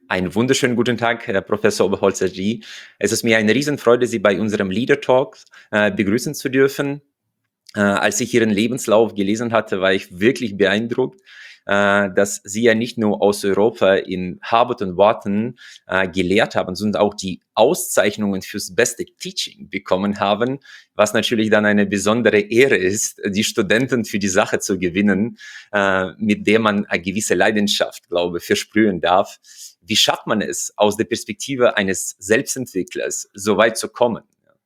Einen wunderschönen guten Tag, Herr Professor Oberholzer-G. Es ist mir eine Riesenfreude, Sie bei unserem Leader Talk begrüßen zu dürfen. Als ich Ihren Lebenslauf gelesen hatte, war ich wirklich beeindruckt, dass Sie ja nicht nur aus Europa in Harvard und Wharton gelehrt haben, sondern auch die Auszeichnungen fürs beste Teaching bekommen haben, was natürlich dann eine besondere Ehre ist, die Studenten für die Sache zu gewinnen, mit der man eine gewisse Leidenschaft, glaube ich, versprühen darf. Wie schafft man es, aus der Perspektive eines Selbstentwicklers so weit zu kommen?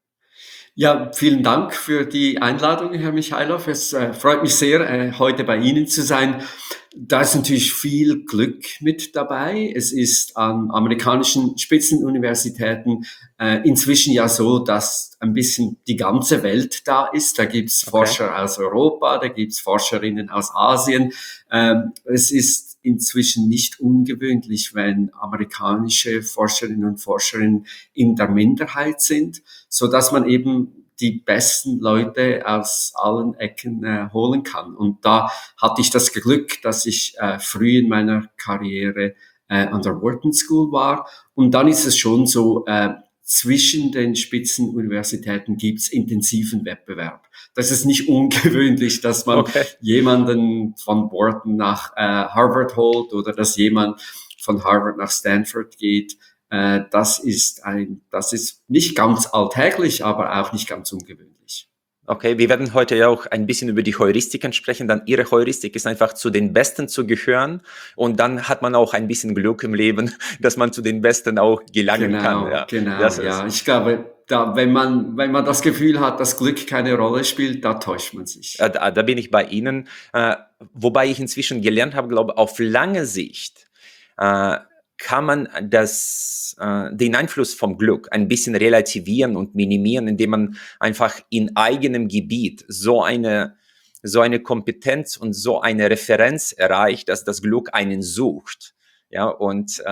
Ja, vielen Dank für die Einladung, Herr Michailov. Es freut mich sehr, heute bei Ihnen zu sein. Da ist natürlich viel Glück mit dabei. Es ist an amerikanischen Spitzenuniversitäten inzwischen ja so, dass ein bisschen die ganze Welt da ist. Da gibt's Okay. Forscher aus Europa, da gibt's Forscherinnen aus Asien. Es ist inzwischen nicht ungewöhnlich, wenn amerikanische Forscherinnen und Forscher in der Minderheit sind, so dass man eben die besten Leute aus allen Ecken holen kann. Und da hatte ich das Glück, dass ich früh in meiner Karriere an der Wharton School war. Und dann ist es schon so, zwischen den Spitzenuniversitäten gibt's intensiven Wettbewerb. Das ist nicht ungewöhnlich, dass man Okay. jemanden von Wharton nach Harvard holt oder dass jemand von Harvard nach Stanford geht. Das ist nicht ganz alltäglich, aber auch nicht ganz ungewöhnlich. Okay, wir werden heute ja auch ein bisschen über die Heuristiken sprechen. Dann Ihre Heuristik ist einfach zu den Besten zu gehören und dann hat man auch ein bisschen Glück im Leben, dass man zu den Besten auch gelangen kann. Ja, das Genau, ist. ja. Ich glaube, wenn man das Gefühl hat, dass Glück keine Rolle spielt, da täuscht man sich. Da bin ich bei Ihnen. Wobei ich inzwischen gelernt habe, glaube auf lange Sicht äh, kann man den Einfluss vom Glück ein bisschen relativieren und minimieren, indem man einfach in eigenem Gebiet so eine Kompetenz und so eine Referenz erreicht, dass das Glück einen sucht. Ja, und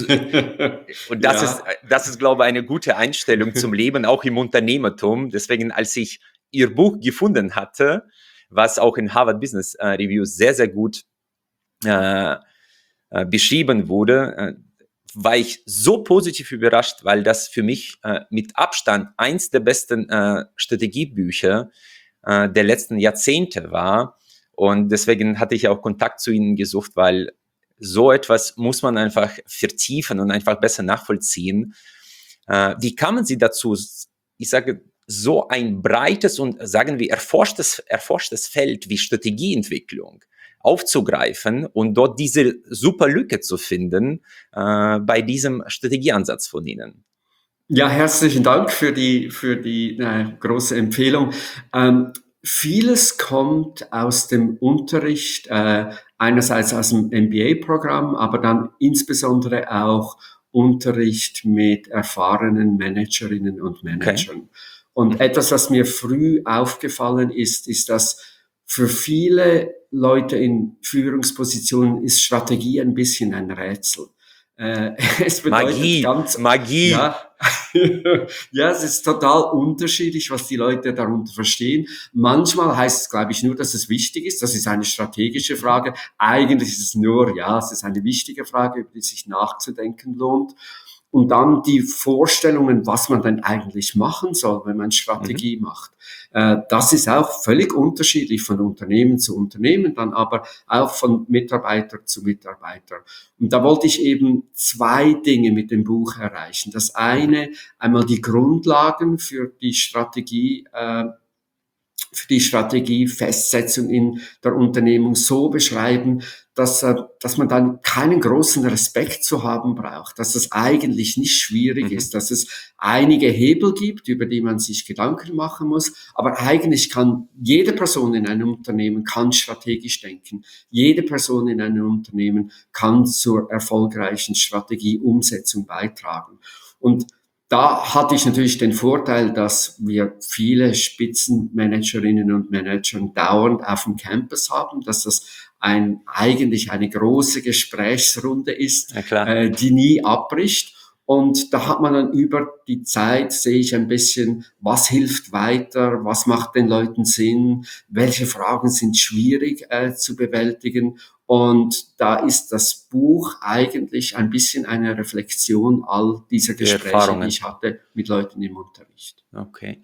Ja. das ist, glaube ich, eine gute Einstellung zum Leben, auch im Unternehmertum. Deswegen, als ich Ihr Buch gefunden hatte, was auch in Harvard Business Review sehr, sehr gut äh, beschrieben wurde, war ich so positiv überrascht, weil das für mich mit Abstand eins der besten Strategiebücher der letzten Jahrzehnte war. Und deswegen hatte ich auch Kontakt zu Ihnen gesucht, weil so etwas muss man einfach vertiefen und einfach besser nachvollziehen. Wie kamen Sie dazu? Ich sage, so ein breites und, sagen wir, erforschtes Feld wie Strategieentwicklung aufzugreifen und dort diese super Lücke zu finden bei diesem Strategieansatz von Ihnen. Ja, herzlichen Dank für die große Empfehlung. Vieles kommt aus dem Unterricht, einerseits aus dem MBA-Programm, aber dann insbesondere auch Unterricht mit erfahrenen Managerinnen und Okay. Managern. Und etwas, was mir früh aufgefallen ist, dass für viele Leute in Führungspositionen ist Strategie ein bisschen ein Rätsel. Äh, Es bedeutet Magie, ganz, Magie. ja, ja, es ist total unterschiedlich, was die Leute darunter verstehen. Manchmal heißt es, glaube ich, nur, dass es wichtig ist. Das ist eine strategische Frage. Eigentlich ist es nur, ja, es ist eine wichtige Frage, über die sich nachzudenken lohnt. Und dann die Vorstellungen, was man denn eigentlich machen soll, wenn man Mhm. Strategie macht. Das ist auch völlig unterschiedlich von Unternehmen zu Unternehmen, dann aber auch von Mitarbeiter zu Mitarbeiter. Und da wollte ich eben zwei Dinge mit dem Buch erreichen. Das Mhm. eine, einmal die Grundlagen für die Strategiefestsetzung in der Unternehmung so beschreiben, dass man dann keinen großen Respekt zu haben braucht, dass es eigentlich nicht schwierig Mhm. ist, dass es einige Hebel gibt, über die man sich Gedanken machen muss, aber eigentlich kann jede Person in einem Unternehmen kann strategisch denken. Jede Person in einem Unternehmen kann zur erfolgreichen Strategieumsetzung beitragen. Und da hatte ich natürlich den Vorteil, dass wir viele Spitzenmanagerinnen und Manager dauernd auf dem Campus haben, dass das eigentlich eine große Gesprächsrunde ist, Ja, klar. die nie abbricht. Und da hat man dann über die Zeit, sehe ich ein bisschen, was hilft weiter, was macht den Leuten Sinn, welche Fragen sind schwierig zu bewältigen. Und da ist das Buch eigentlich ein bisschen eine Reflexion all dieser Gespräche, die ich hatte mit Leuten im Unterricht. Okay.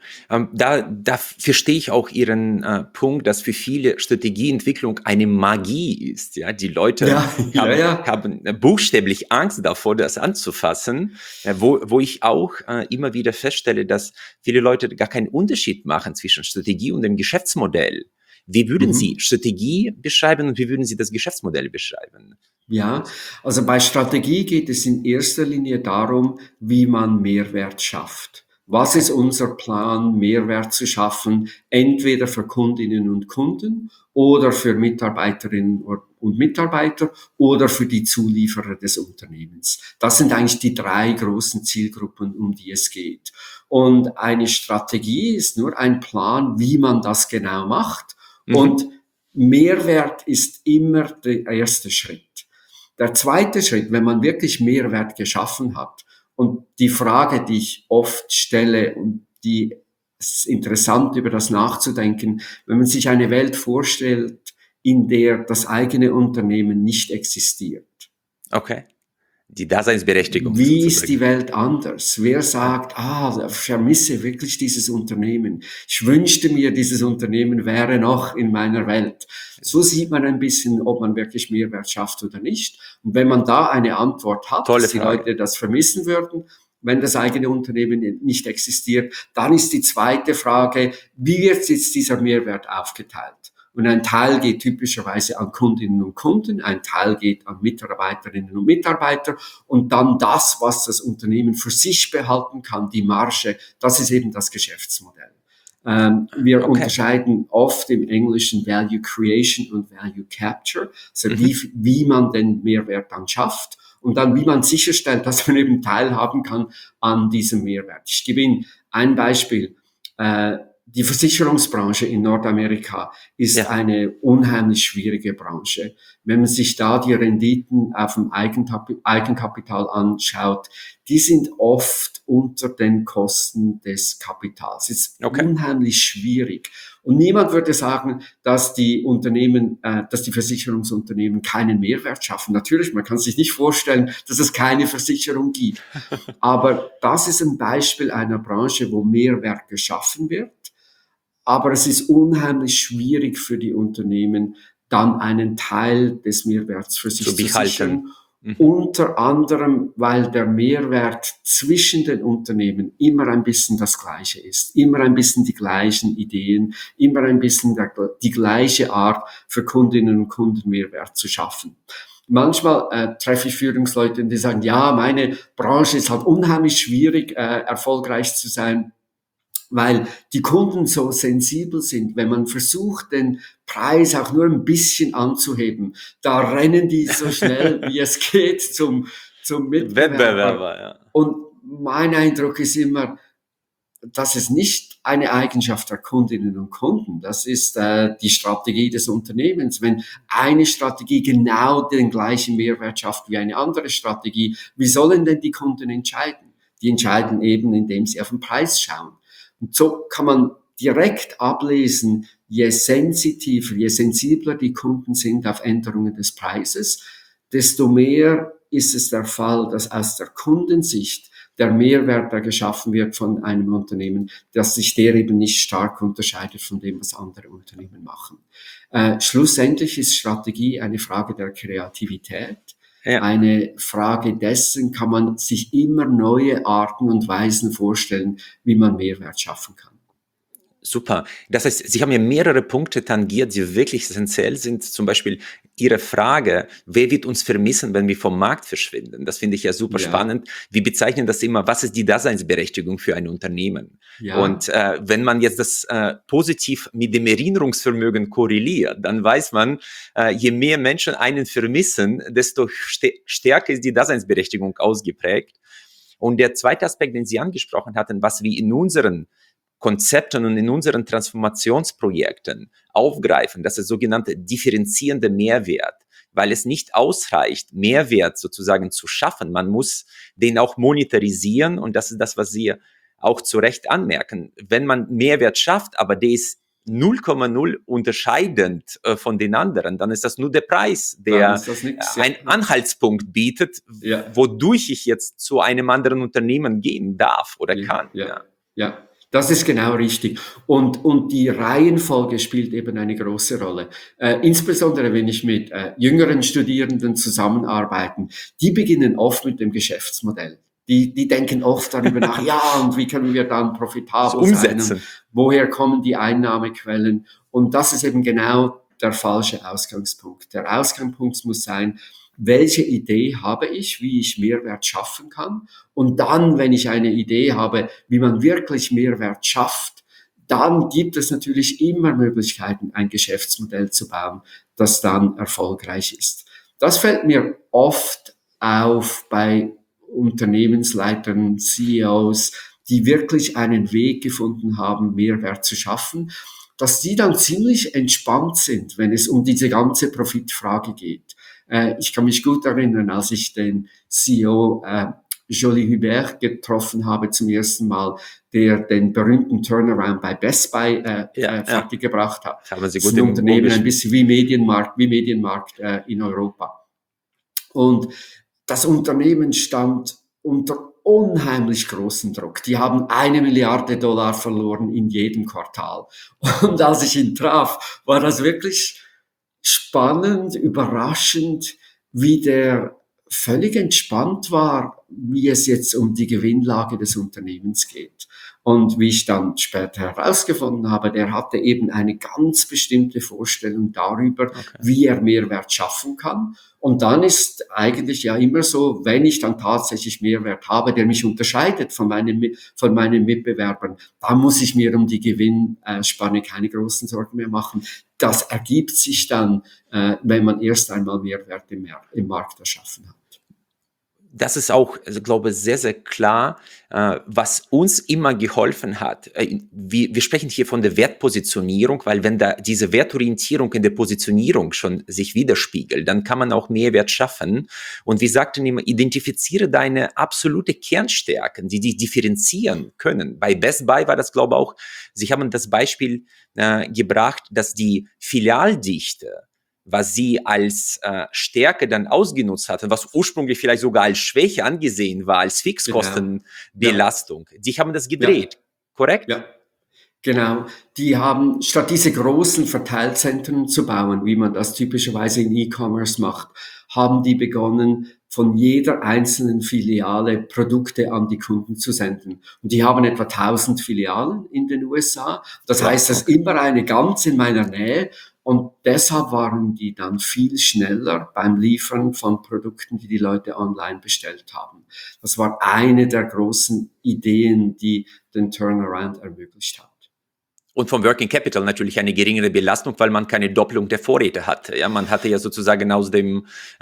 Da verstehe ich auch Ihren Punkt, dass für viele Strategieentwicklung eine Magie ist. Ja, die Leute haben buchstäblich Angst davor, das anzufassen, wo ich auch immer wieder feststelle, dass viele Leute gar keinen Unterschied machen zwischen Strategie und dem Geschäftsmodell. Wie würden Sie Strategie beschreiben und wie würden Sie das Geschäftsmodell beschreiben? Ja, also bei Strategie geht es in erster Linie darum, wie man Mehrwert schafft. Was ist unser Plan, Mehrwert zu schaffen, entweder für Kundinnen und Kunden oder für Mitarbeiterinnen und Mitarbeiter oder für die Zulieferer des Unternehmens. Das sind eigentlich die 3 großen Zielgruppen, um die es geht. Und eine Strategie ist nur ein Plan, wie man das genau macht. Und Mehrwert ist immer der erste Schritt. Der zweite Schritt, wenn man wirklich Mehrwert geschaffen hat, und die Frage, die ich oft stelle und die ist interessant, über das nachzudenken, wenn man sich eine Welt vorstellt, in der das eigene Unternehmen nicht existiert. Okay. Die Daseinsberechtigung. Wie ist die Welt anders? Wer sagt, ich vermisse wirklich dieses Unternehmen. Ich wünschte mir, dieses Unternehmen wäre noch in meiner Welt. So sieht man ein bisschen, ob man wirklich Mehrwert schafft oder nicht. Und wenn man da eine Antwort hat, dass die Leute das vermissen würden, wenn das eigene Unternehmen nicht existiert, dann ist die zweite Frage, wie wird jetzt dieser Mehrwert aufgeteilt? Und ein Teil geht typischerweise an Kundinnen und Kunden, ein Teil geht an Mitarbeiterinnen und Mitarbeiter und dann das, was das Unternehmen für sich behalten kann, die Marge, das ist eben das Geschäftsmodell. Wir unterscheiden oft im Englischen Value Creation und Value Capture, also wie man den Mehrwert dann schafft und dann wie man sicherstellt, dass man eben teilhaben kann an diesem Mehrwert. Ich gebe Ihnen ein Beispiel. Die Versicherungsbranche in Nordamerika ist eine unheimlich schwierige Branche. Wenn man sich da die Renditen auf dem Eigenkapital anschaut, die sind oft unter den Kosten des Kapitals. Es ist unheimlich schwierig. Und niemand würde sagen, dass die Versicherungsunternehmen keinen Mehrwert schaffen. Natürlich, man kann sich nicht vorstellen, dass es keine Versicherung gibt. Aber das ist ein Beispiel einer Branche, wo Mehrwert geschaffen wird. Aber es ist unheimlich schwierig für die Unternehmen, dann einen Teil des Mehrwerts für sich zu sichern. Unter anderem, weil der Mehrwert zwischen den Unternehmen immer ein bisschen das Gleiche ist, immer ein bisschen die gleichen Ideen, immer ein bisschen die gleiche Art für Kundinnen und Kunden Mehrwert zu schaffen. Manchmal treffe ich Führungsleute, die sagen, ja, meine Branche ist halt unheimlich schwierig, erfolgreich zu sein, weil die Kunden so sensibel sind. Wenn man versucht, den Preis auch nur ein bisschen anzuheben, da rennen die so schnell, wie es geht, zum Mitbewerber. Ja. Und mein Eindruck ist immer, das ist nicht eine Eigenschaft der Kundinnen und Kunden. Das ist die Strategie des Unternehmens. Wenn eine Strategie genau den gleichen Mehrwert schafft wie eine andere Strategie, wie sollen denn die Kunden entscheiden? Die entscheiden eben, indem sie auf den Preis schauen. Und so kann man direkt ablesen, je sensitiver, je sensibler die Kunden sind auf Änderungen des Preises, desto mehr ist es der Fall, dass aus der Kundensicht der Mehrwert, der geschaffen wird von einem Unternehmen, dass sich der eben nicht stark unterscheidet von dem, was andere Unternehmen machen. Schlussendlich ist Strategie eine Frage der Kreativität. Ja. Eine Frage dessen, kann man sich immer neue Arten und Weisen vorstellen, wie man Mehrwert schaffen kann. Super. Das heißt, Sie haben ja mehrere Punkte tangiert, die wirklich essentiell sind. Zum Beispiel Ihre Frage, wer wird uns vermissen, wenn wir vom Markt verschwinden? Das finde ich ja super spannend. Wir bezeichnen das immer, was ist die Daseinsberechtigung für ein Unternehmen? Ja. Und wenn man jetzt das positiv mit dem Erinnerungsvermögen korreliert, dann weiß man, je mehr Menschen einen vermissen, desto stärker ist die Daseinsberechtigung ausgeprägt. Und der zweite Aspekt, den Sie angesprochen hatten, was wir in unseren Konzepten und in unseren Transformationsprojekten aufgreifen, das ist sogenannte differenzierende Mehrwert, weil es nicht ausreicht, Mehrwert sozusagen zu schaffen. Man muss den auch monetarisieren und das ist das, was Sie auch zu Recht anmerken. Wenn man Mehrwert schafft, aber der ist 0,0 unterscheidend von den anderen, dann ist das nur der Preis, der einen Anhaltspunkt bietet, wodurch ich jetzt zu einem anderen Unternehmen gehen darf oder kann. Ja. Das ist genau richtig. Und die Reihenfolge spielt eben eine große Rolle. Insbesondere wenn ich mit jüngeren Studierenden zusammenarbeite, die beginnen oft mit dem Geschäftsmodell. Die denken oft darüber nach, und wie können wir dann profitabel sein? Und woher kommen die Einnahmequellen? Und das ist eben genau der falsche Ausgangspunkt. Der Ausgangspunkt muss sein, welche Idee habe ich, wie ich Mehrwert schaffen kann? Und dann, wenn ich eine Idee habe, wie man wirklich Mehrwert schafft, dann gibt es natürlich immer Möglichkeiten, ein Geschäftsmodell zu bauen, das dann erfolgreich ist. Das fällt mir oft auf bei Unternehmensleitern, CEOs, die wirklich einen Weg gefunden haben, Mehrwert zu schaffen, dass die dann ziemlich entspannt sind, wenn es um diese ganze Profitfrage geht. Ich kann mich gut erinnern, als ich den CEO Joly Hubert getroffen habe zum ersten Mal, der den berühmten Turnaround bei Best Buy fertiggebracht hat. Das ist ein Unternehmen ein bisschen wie Medienmarkt in Europa. Und das Unternehmen stand unter unheimlich großen Druck. Die haben $1 Milliarde verloren in jedem Quartal. Und als ich ihn traf, war das wirklich spannend, überraschend, wie der völlig entspannt war, wie es jetzt um die Gewinnlage des Unternehmens geht. Und wie ich dann später herausgefunden habe, der hatte eben eine ganz bestimmte Vorstellung darüber, wie er Mehrwert schaffen kann. Und dann ist eigentlich ja immer so, wenn ich dann tatsächlich Mehrwert habe, der mich unterscheidet von meinen Mitbewerbern, dann muss ich mir um die Gewinnspanne keine großen Sorgen mehr machen. Das ergibt sich dann, wenn man erst einmal Mehrwert im Markt erschaffen hat. Das ist auch, also, glaube ich, sehr, sehr klar, was uns immer geholfen hat. Wir sprechen hier von der Wertpositionierung, weil wenn da diese Wertorientierung in der Positionierung schon sich widerspiegelt, dann kann man auch Mehrwert schaffen. Und wir sagten immer, identifiziere deine absolute Kernstärken, die dich differenzieren können. Bei Best Buy war das, glaube ich, auch, Sie haben das Beispiel gebracht, dass die Filialdichte, was sie als Stärke dann ausgenutzt hatten, was ursprünglich vielleicht sogar als Schwäche angesehen war, als Fixkostenbelastung. Die haben das gedreht, korrekt? Ja, genau. Die haben, statt diese großen Verteilzentren zu bauen, wie man das typischerweise in E-Commerce macht, haben die begonnen, von jeder einzelnen Filiale Produkte an die Kunden zu senden. Und die haben etwa 1000 Filialen in den USA. Das heißt, das ist immer eine ganz in meiner Nähe. Und deshalb waren die dann viel schneller beim Liefern von Produkten, die Leute online bestellt haben. Das war eine der großen Ideen, die den Turnaround ermöglicht hat. Und vom Working Capital natürlich eine geringere Belastung, weil man keine Doppelung der Vorräte hatte. Ja, man hatte ja sozusagen aus den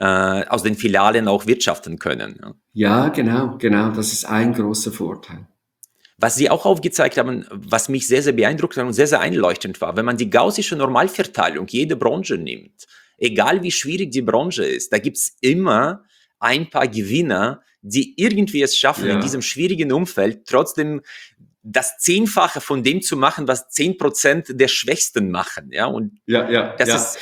Filialen auch wirtschaften können. Ja, genau. Das ist ein großer Vorteil. Was Sie auch aufgezeigt haben, was mich sehr, sehr beeindruckt hat und sehr, sehr einleuchtend war, wenn man die gaußsche Normalverteilung jede Branche nimmt, egal wie schwierig die Branche ist, da gibt's immer ein paar Gewinner, die irgendwie es schaffen, in diesem schwierigen Umfeld trotzdem das Zehnfache von dem zu machen, was 10% der Schwächsten machen. Ja, und das ist...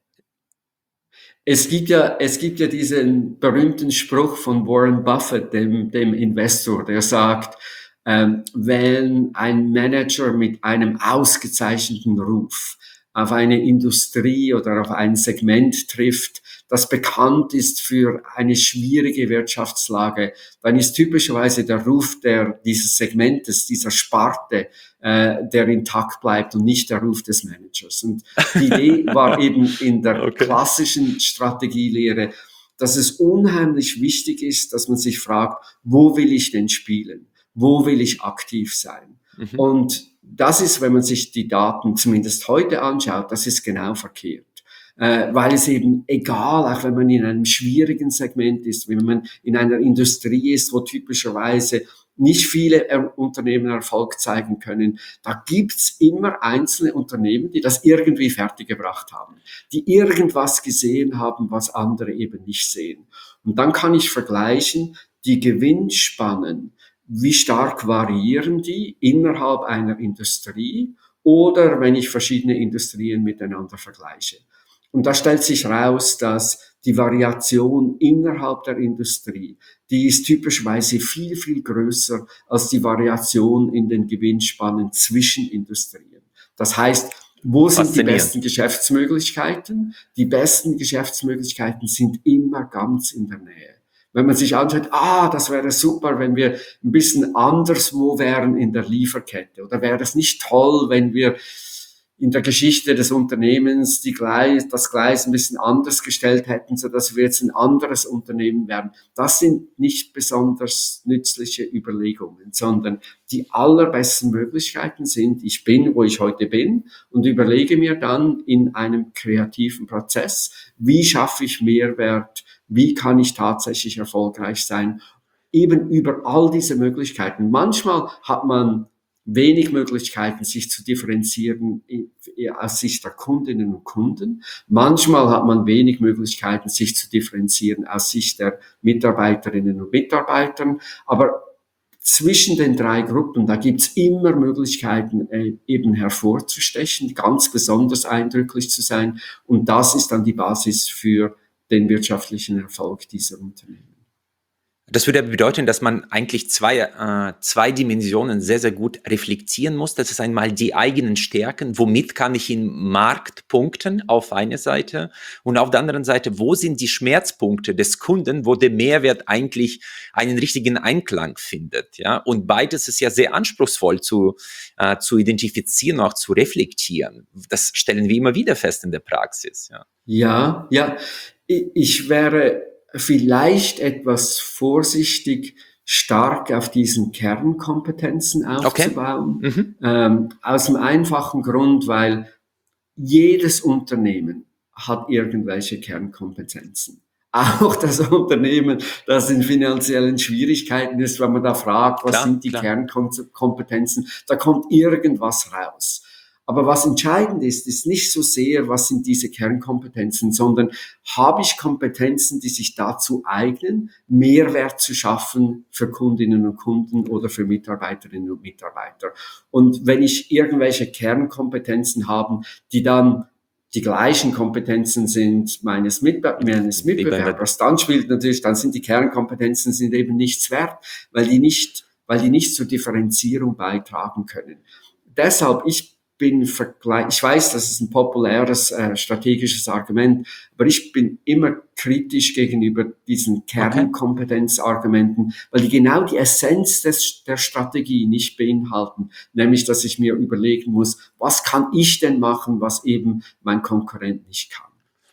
Es gibt ja diesen berühmten Spruch von Warren Buffett, dem Investor, der sagt, wenn ein Manager mit einem ausgezeichneten Ruf auf eine Industrie oder auf ein Segment trifft, das bekannt ist für eine schwierige Wirtschaftslage, dann ist typischerweise der Ruf dieses Segmentes, dieser Sparte, der intakt bleibt und nicht der Ruf des Managers. Und die Idee war eben in der klassischen Strategielehre, dass es unheimlich wichtig ist, dass man sich fragt, wo will ich denn spielen? Wo will ich aktiv sein? Und das ist, wenn man sich die Daten zumindest heute anschaut, das ist genau verkehrt. Weil es eben egal, auch wenn man in einem schwierigen Segment ist, wenn man in einer Industrie ist, wo typischerweise nicht viele Unternehmen Erfolg zeigen können, da gibt's immer einzelne Unternehmen, die das irgendwie fertiggebracht haben, die irgendwas gesehen haben, was andere eben nicht sehen. Und dann kann ich vergleichen, die Gewinnspannen, wie stark variieren die innerhalb einer Industrie oder wenn ich verschiedene Industrien miteinander vergleiche. Und da stellt sich raus, dass die Variation innerhalb der Industrie, die ist typischerweise viel, viel größer als die Variation in den Gewinnspannen zwischen Industrien. Das heißt, wo sind die besten Geschäftsmöglichkeiten? Die besten Geschäftsmöglichkeiten sind immer ganz in der Nähe. Wenn man sich anschaut, das wäre super, wenn wir ein bisschen anderswo wären in der Lieferkette. Oder wäre es nicht toll, wenn wir in der Geschichte des Unternehmens das Gleis ein bisschen anders gestellt hätten, so dass wir jetzt ein anderes Unternehmen wären. Das sind nicht besonders nützliche Überlegungen, sondern die allerbesten Möglichkeiten sind, ich bin, wo ich heute bin und überlege mir dann in einem kreativen Prozess, wie schaffe ich Mehrwert, wie kann ich tatsächlich erfolgreich sein, eben über all diese Möglichkeiten. Manchmal hat man wenig Möglichkeiten, sich zu differenzieren aus Sicht der Kundinnen und Kunden. Manchmal hat man wenig Möglichkeiten, sich zu differenzieren aus Sicht der Mitarbeiterinnen und Mitarbeitern. Aber zwischen den drei Gruppen, da gibt's immer Möglichkeiten, eben hervorzustechen, ganz besonders eindrücklich zu sein. Und das ist dann die Basis für den wirtschaftlichen Erfolg dieser Unternehmen. Das würde bedeuten, dass man eigentlich zwei Dimensionen sehr, sehr gut reflektieren muss. Das ist einmal die eigenen Stärken, womit kann ich im Markt punkten auf einer Seite und auf der anderen Seite, wo sind die Schmerzpunkte des Kunden, wo der Mehrwert eigentlich einen richtigen Einklang findet. Ja? Und beides ist ja sehr anspruchsvoll zu identifizieren, auch zu reflektieren. Das stellen wir immer wieder fest in der Praxis. Ja. Ich wäre vielleicht etwas vorsichtig, stark auf diesen Kernkompetenzen aufzubauen. Okay. Aus dem einfachen Grund, weil jedes Unternehmen hat irgendwelche Kernkompetenzen. Auch das Unternehmen, das in finanziellen Schwierigkeiten ist, wenn man da fragt, was sind die Kernkompetenzen, da kommt irgendwas raus. Aber was entscheidend ist nicht so sehr, was sind diese Kernkompetenzen, sondern habe ich Kompetenzen, die sich dazu eignen, Mehrwert zu schaffen für Kundinnen und Kunden oder für Mitarbeiterinnen und Mitarbeiter. Und wenn ich irgendwelche Kernkompetenzen habe, die dann die gleichen Kompetenzen sind meines Mitbewerbers, dann sind die Kernkompetenzen sind eben nichts wert, weil die nicht zur Differenzierung beitragen können. Deshalb, ich weiß, das ist ein populäres strategisches Argument, aber ich bin immer kritisch gegenüber diesen Kernkompetenzargumenten, weil die genau die Essenz der Strategie nicht beinhalten, nämlich, dass ich mir überlegen muss, was kann ich denn machen, was eben mein Konkurrent nicht kann.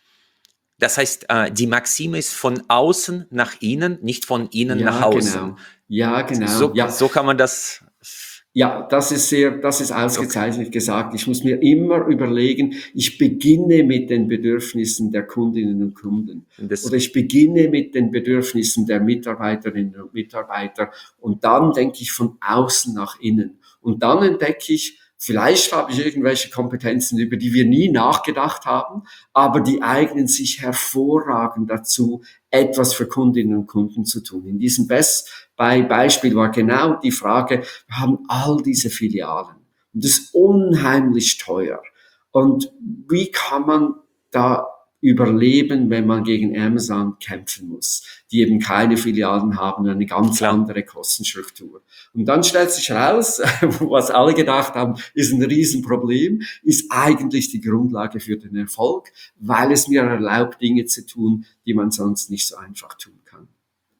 Das heißt, die Maxime ist von außen nach innen, nicht von innen nach außen. Genau. So kann man das. Ja, das ist ausgezeichnet gesagt. Ich muss mir immer überlegen, ich beginne mit den Bedürfnissen der Kundinnen und Kunden. Oder ich beginne mit den Bedürfnissen der Mitarbeiterinnen und Mitarbeiter. Und dann denke ich von außen nach innen. Und dann entdecke ich, vielleicht habe ich irgendwelche Kompetenzen, über die wir nie nachgedacht haben, aber die eignen sich hervorragend dazu, etwas für Kundinnen und Kunden zu tun. In diesem Beispiel war genau die Frage, wir haben all diese Filialen und das ist unheimlich teuer. Und wie kann man da überleben, wenn man gegen Amazon kämpfen muss, die eben keine Filialen haben, eine ganz andere Kostenstruktur. Und dann stellt sich heraus, was alle gedacht haben, ist ein Riesenproblem, ist eigentlich die Grundlage für den Erfolg, weil es mir erlaubt, Dinge zu tun, die man sonst nicht so einfach tun kann.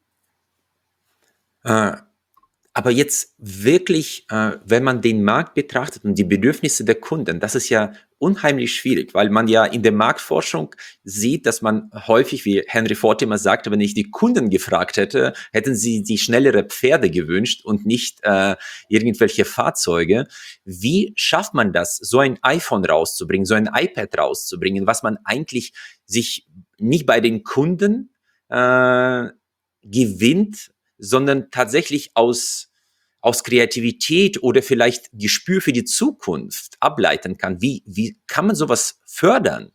Aber jetzt wirklich, wenn man den Markt betrachtet und die Bedürfnisse der Kunden, das ist ja unheimlich schwierig, weil man ja in der Marktforschung sieht, dass man häufig, wie Henry Ford immer sagte, wenn ich die Kunden gefragt hätte, hätten sie die schnellere Pferde gewünscht und nicht irgendwelche Fahrzeuge. Wie schafft man das, so ein iPhone rauszubringen, so ein iPad rauszubringen, was man eigentlich sich nicht bei den Kunden gewinnt, sondern tatsächlich aus Kreativität oder vielleicht Gespür für die Zukunft ableiten kann. Wie kann man sowas fördern?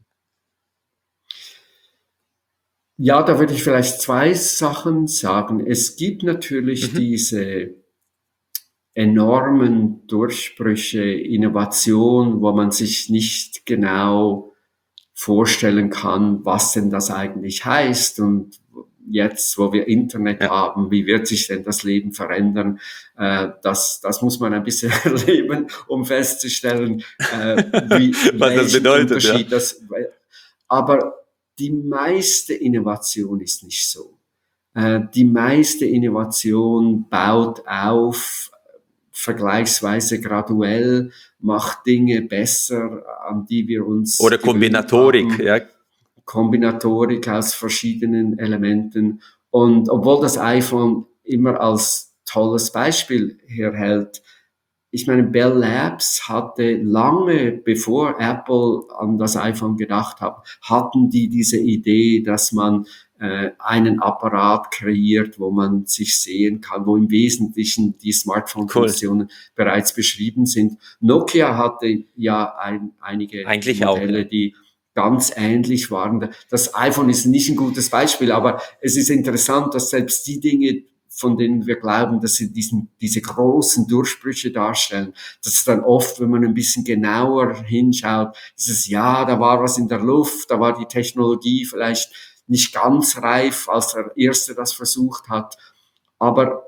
Ja, da würde ich vielleicht zwei Sachen sagen. Es gibt natürlich diese enormen Durchbrüche, Innovation, wo man sich nicht genau vorstellen kann, was denn das eigentlich heißt. Und jetzt, wo wir Internet Ja. haben, wie wird sich denn das Leben verändern? Das muss man ein bisschen erleben, um festzustellen, Was das welchen bedeutet, ja. Unterschied das. Aber die meiste Innovation ist nicht so. Die meiste Innovation baut auf, vergleichsweise graduell, macht Dinge besser, an die wir uns Oder gewöhnt Kombinatorik, haben. ja. Kombinatorik aus verschiedenen Elementen. Und obwohl das iPhone immer als tolles Beispiel herhält, ich meine, Bell Labs hatte lange bevor Apple an das iPhone gedacht hat, hatten die diese Idee, dass man einen Apparat kreiert, wo man sich sehen kann, wo im Wesentlichen die Cool. Smartphone-Funktionen bereits beschrieben sind. Nokia hatte ja einige Eigentlich auch, Modelle, ja. die ganz ähnlich waren. Das iPhone ist nicht ein gutes Beispiel, aber es ist interessant, dass selbst die Dinge, von denen wir glauben, dass sie diese großen Durchbrüche darstellen, dass es dann oft, wenn man ein bisschen genauer hinschaut, ist es, ja, da war was in der Luft, da war die Technologie vielleicht nicht ganz reif, als der Erste das versucht hat, aber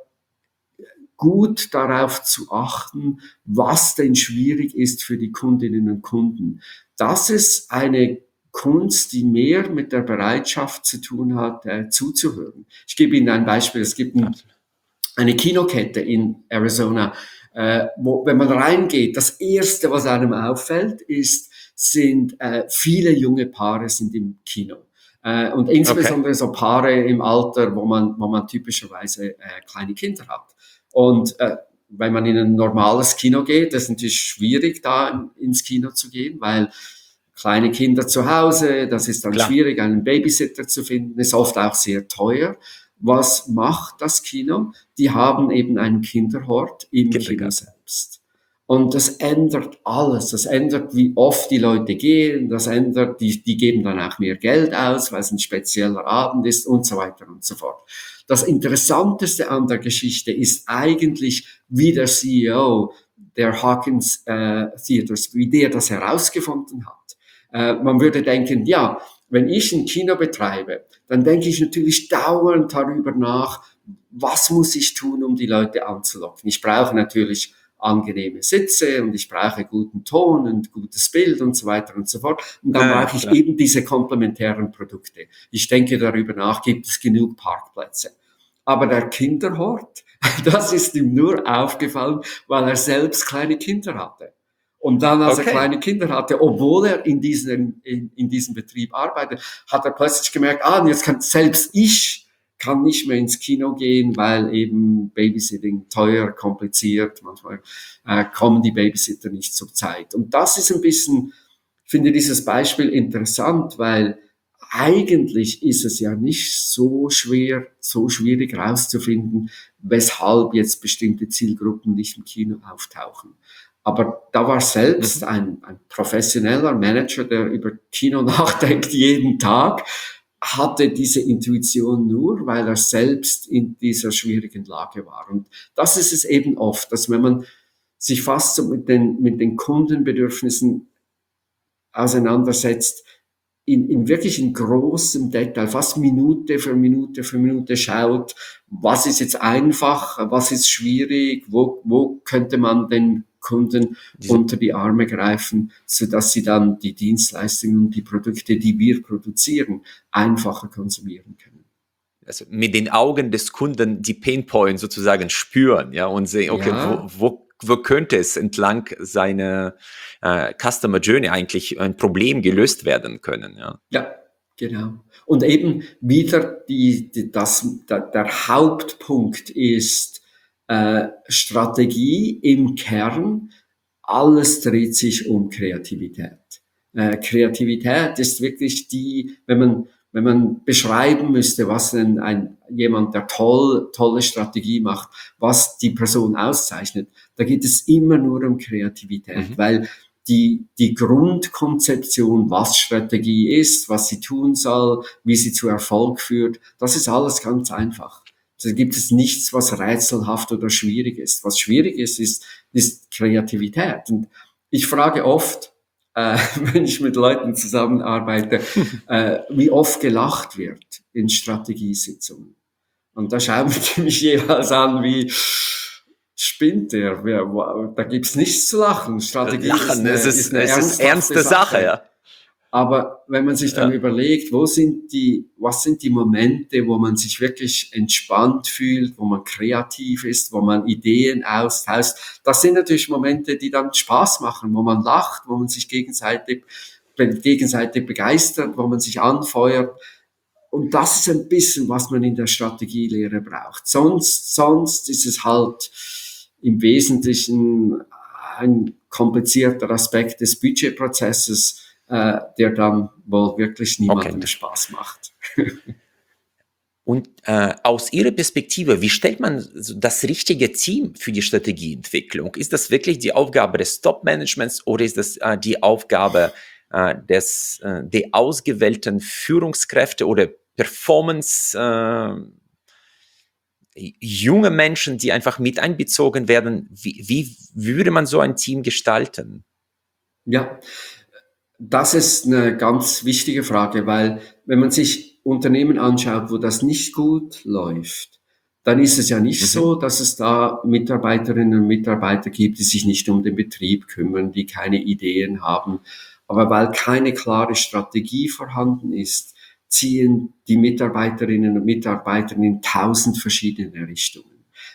gut darauf zu achten, was denn schwierig ist für die Kundinnen und Kunden. Das ist eine Kunst, die mehr mit der Bereitschaft zu tun hat, zuzuhören. Ich gebe Ihnen ein Beispiel. Es gibt eine Kinokette in Arizona, wo, wenn man reingeht, das Erste, was einem auffällt, sind viele junge Paare sind im Kino. Und insbesondere Okay. so Paare im Alter, wo man typischerweise kleine Kinder hat. Und wenn man in ein normales Kino geht, das ist natürlich schwierig, da ins Kino zu gehen, weil kleine Kinder zu Hause, das ist dann Klar. schwierig, einen Babysitter zu finden, ist oft auch sehr teuer. Was macht das Kino? Die haben eben einen Kinderhort im Kino Kindergarten. selbst. Und das ändert alles. Das ändert, wie oft die Leute gehen. Das ändert, die geben dann auch mehr Geld aus, weil es ein spezieller Abend ist und so weiter und so fort. Das Interessanteste an der Geschichte ist eigentlich, wie der CEO der Hawkins Theaters, wie der das herausgefunden hat. Man würde denken, ja, wenn ich ein Kino betreibe, dann denke ich natürlich dauernd darüber nach, was muss ich tun, um die Leute anzulocken. Ich brauche natürlich angenehme Sitze und ich brauche guten Ton und gutes Bild und so weiter und so fort. Und dann Ja, brauche ich klar. eben diese komplementären Produkte. Ich denke darüber nach, gibt es genug Parkplätze. Aber der Kinderhort, das ist ihm nur aufgefallen, weil er selbst kleine Kinder hatte. Und dann, als er Okay. kleine Kinder hatte, obwohl er in diesem Betrieb arbeitet, hat er plötzlich gemerkt, und jetzt kann selbst ich kann nicht mehr ins Kino gehen, weil eben Babysitting teuer, kompliziert, manchmal kommen die Babysitter nicht zur Zeit. Und das ist ein bisschen, ich finde dieses Beispiel interessant, weil eigentlich ist es ja nicht so schwer, so schwierig herauszufinden, weshalb jetzt bestimmte Zielgruppen nicht im Kino auftauchen. Aber da war selbst Mhm. ein professioneller Manager, der über Kino nachdenkt jeden Tag, hatte diese Intuition nur, weil er selbst in dieser schwierigen Lage war. Und das ist es eben oft, dass wenn man sich fast so mit den Kundenbedürfnissen auseinandersetzt, in wirklich in großem Detail, fast Minute für Minute für Minute schaut, was ist jetzt einfach, was ist schwierig, wo könnte man den Kunden Diese, unter die Arme greifen, so dass sie dann die Dienstleistungen und die Produkte, die wir produzieren, einfacher konsumieren können. also mit den Augen des Kunden die Painpoint sozusagen spüren, ja, und sehen, okay, Ja, wo könnte es entlang seiner Customer Journey eigentlich ein Problem gelöst werden können, ja. ja, genau. Und eben wieder der Hauptpunkt ist Strategie im Kern. Alles dreht sich um Kreativität. Kreativität ist wirklich die, wenn man beschreiben müsste, was denn jemand, der tolle Strategie macht, was die Person auszeichnet, da geht es immer nur um Kreativität, Mhm. weil die Grundkonzeption, was Strategie ist, was sie tun soll, wie sie zu Erfolg führt, das ist alles ganz einfach. Da gibt es nichts, was rätselhaft oder schwierig ist. Was schwierig ist Kreativität. Und ich frage oft, wenn ich mit Leuten zusammenarbeite, wie oft gelacht wird in Strategiesitzungen. Und da schauen die mich jeweils an wie, spinnt der? Da gibt's nichts zu lachen. Strategie Lachen, ist eine es ist ernsthafte ernste Sache, ja. Aber wenn man sich dann überlegt, was sind die Momente, wo man sich wirklich entspannt fühlt, wo man kreativ ist, wo man Ideen austauscht, das sind natürlich Momente, die dann Spaß machen, wo man lacht, wo man sich gegenseitig begeistert, wo man sich anfeuert. Und das ist ein bisschen, was man in der Strategielehre braucht. Sonst ist es halt im Wesentlichen ein komplizierter Aspekt des Budgetprozesses, der dann wohl wirklich niemandem Spaß macht. Und aus Ihrer Perspektive, wie stellt man das richtige Team für die Strategieentwicklung? Ist das wirklich die Aufgabe des Top-Managements oder ist das die Aufgabe der ausgewählten Führungskräfte oder Performance junge Menschen, die einfach mit einbezogen werden? Wie würde man so ein Team gestalten? Ja, das ist eine ganz wichtige Frage, weil wenn man sich Unternehmen anschaut, wo das nicht gut läuft, dann ist es ja nicht so, dass es da Mitarbeiterinnen und Mitarbeiter gibt, die sich nicht um den Betrieb kümmern, die keine Ideen haben. Aber weil keine klare Strategie vorhanden ist, ziehen die Mitarbeiterinnen und Mitarbeiter in 1000 verschiedene Richtungen.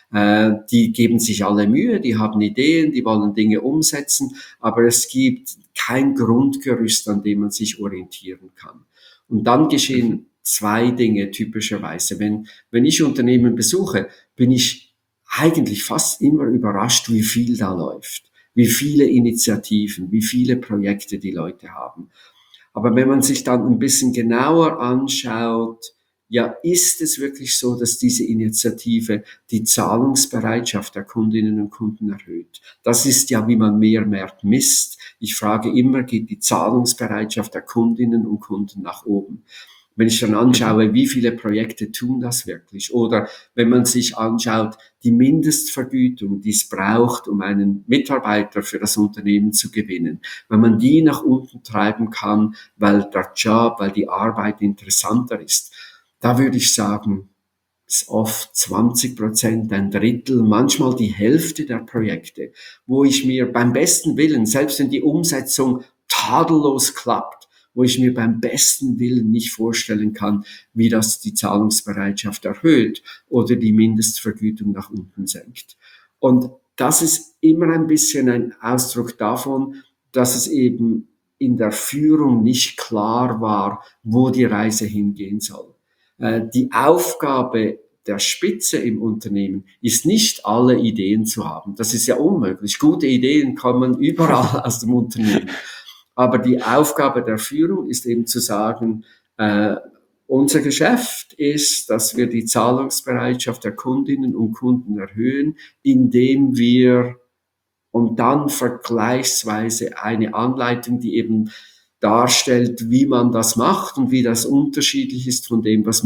Die geben sich alle Mühe, die haben Ideen, die wollen Dinge umsetzen, aber es gibt kein Grundgerüst, an dem man sich orientieren kann. Und dann geschehen zwei Dinge typischerweise. Wenn ich Unternehmen besuche, bin ich eigentlich fast immer überrascht, wie viel da läuft, wie viele Initiativen, wie viele Projekte die Leute haben. Aber wenn man sich dann ein bisschen genauer anschaut, ja, ist es wirklich so, dass diese Initiative die Zahlungsbereitschaft der Kundinnen und Kunden erhöht? Das ist ja, wie man Mehrwert misst. Ich frage immer, geht die Zahlungsbereitschaft der Kundinnen und Kunden nach oben? Wenn ich dann anschaue, wie viele Projekte tun das wirklich? Oder wenn man sich anschaut, die Mindestvergütung, die es braucht, um einen Mitarbeiter für das Unternehmen zu gewinnen, wenn man die nach unten treiben kann, weil der Job, weil die Arbeit interessanter ist, da würde ich sagen, ist oft 20%, ein Drittel, manchmal die Hälfte der Projekte, wo ich mir beim besten Willen, selbst wenn die Umsetzung tadellos klappt, wo ich mir beim besten Willen nicht vorstellen kann, wie das die Zahlungsbereitschaft erhöht oder die Mindestvergütung nach unten senkt. Und das ist immer ein bisschen ein Ausdruck davon, dass es eben in der Führung nicht klar war, wo die Reise hingehen soll. Die Aufgabe der Spitze im Unternehmen ist nicht, alle Ideen zu haben. Das ist ja unmöglich. Gute Ideen kommen überall aus dem Unternehmen. Aber die Aufgabe der Führung ist eben zu sagen, unser Geschäft ist, dass wir die Zahlungsbereitschaft der Kundinnen und Kunden erhöhen, indem wir und dann vergleichsweise eine Anleitung, die eben darstellt, wie man das macht und wie das unterschiedlich ist von dem, was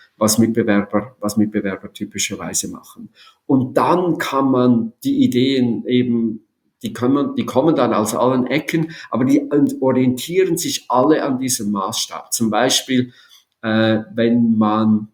Mitbewerber typischerweise machen. Und dann kann man die Ideen eben, die kommen dann aus allen Ecken, aber die orientieren sich alle an diesem Maßstab. Zum Beispiel, wenn man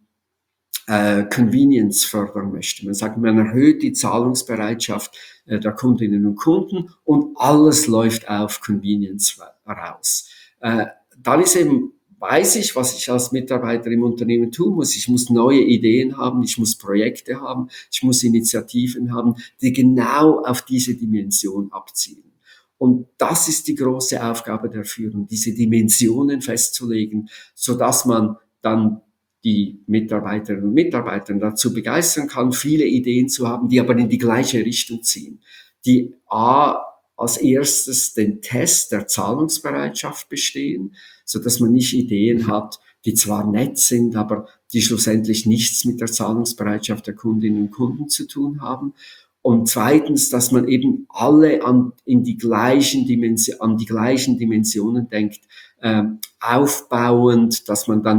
Convenience fördern möchte. Man sagt, man erhöht die Zahlungsbereitschaft der Kundinnen und Kunden und alles läuft auf Convenience raus. Dann ist eben, weiß ich, was ich als Mitarbeiter im Unternehmen tun muss. Ich muss neue Ideen haben, ich muss Projekte haben, ich muss Initiativen haben, die genau auf diese Dimension abzielen. Und das ist die große Aufgabe der Führung, diese Dimensionen festzulegen, so dass man dann die Mitarbeiterinnen und Mitarbeiter dazu begeistern kann, viele Ideen zu haben, die aber in die gleiche Richtung ziehen. Die als erstes den Test der Zahlungsbereitschaft bestehen, so dass man nicht Ideen hat, die zwar nett sind, aber die schlussendlich nichts mit der Zahlungsbereitschaft der Kundinnen und Kunden zu tun haben. Und zweitens, dass man eben alle an die gleichen Dimensionen denkt, aufbauend, dass man dann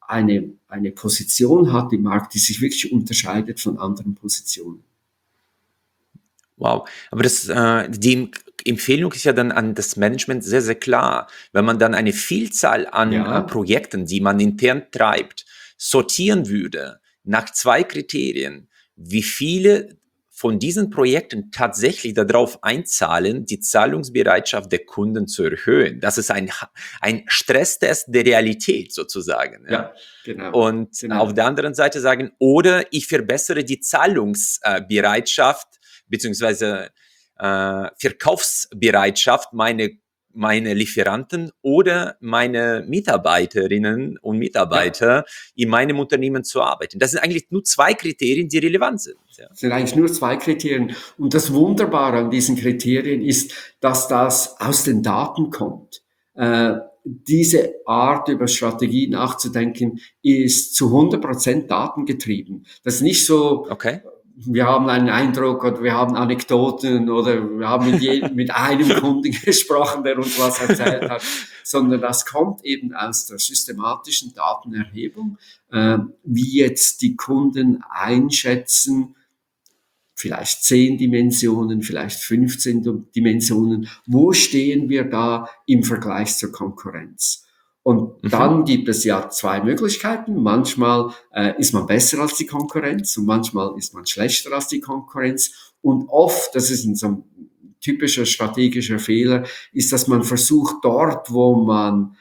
eine Position hat im Markt, die sich wirklich unterscheidet von anderen Positionen. Wow. Aber die Empfehlung ist ja dann an das Management sehr, sehr klar. Wenn man dann eine Vielzahl an Projekten, die man intern treibt, sortieren würde nach 2 Kriterien, wie viele von diesen Projekten tatsächlich darauf einzahlen, die Zahlungsbereitschaft der Kunden zu erhöhen. Das ist ein Stresstest der Realität sozusagen. Ja, genau. Und auf der anderen Seite sagen, oder ich verbessere die Zahlungsbereitschaft beziehungsweise Verkaufsbereitschaft meine Lieferanten oder meine Mitarbeiterinnen und Mitarbeiter in meinem Unternehmen zu arbeiten. Das sind eigentlich nur 2 Kriterien, die relevant sind. Ja. Das sind eigentlich nur 2 Kriterien. Und das Wunderbare an diesen Kriterien ist, dass das aus den Daten kommt. Diese Art, über Strategie nachzudenken, ist zu 100% datengetrieben. Das ist nicht so, wir haben einen Eindruck oder wir haben Anekdoten oder wir haben mit einem Kunden gesprochen, der uns was erzählt hat, sondern das kommt eben aus der systematischen Datenerhebung, wie jetzt die Kunden einschätzen, vielleicht 10 Dimensionen, vielleicht 15 Dimensionen, wo stehen wir da im Vergleich zur Konkurrenz? Und dann gibt es ja 2 Möglichkeiten. Manchmal ist man besser als die Konkurrenz und manchmal ist man schlechter als die Konkurrenz. Und oft, das ist so ein typischer strategischer Fehler, ist, dass man versucht, dort, wo man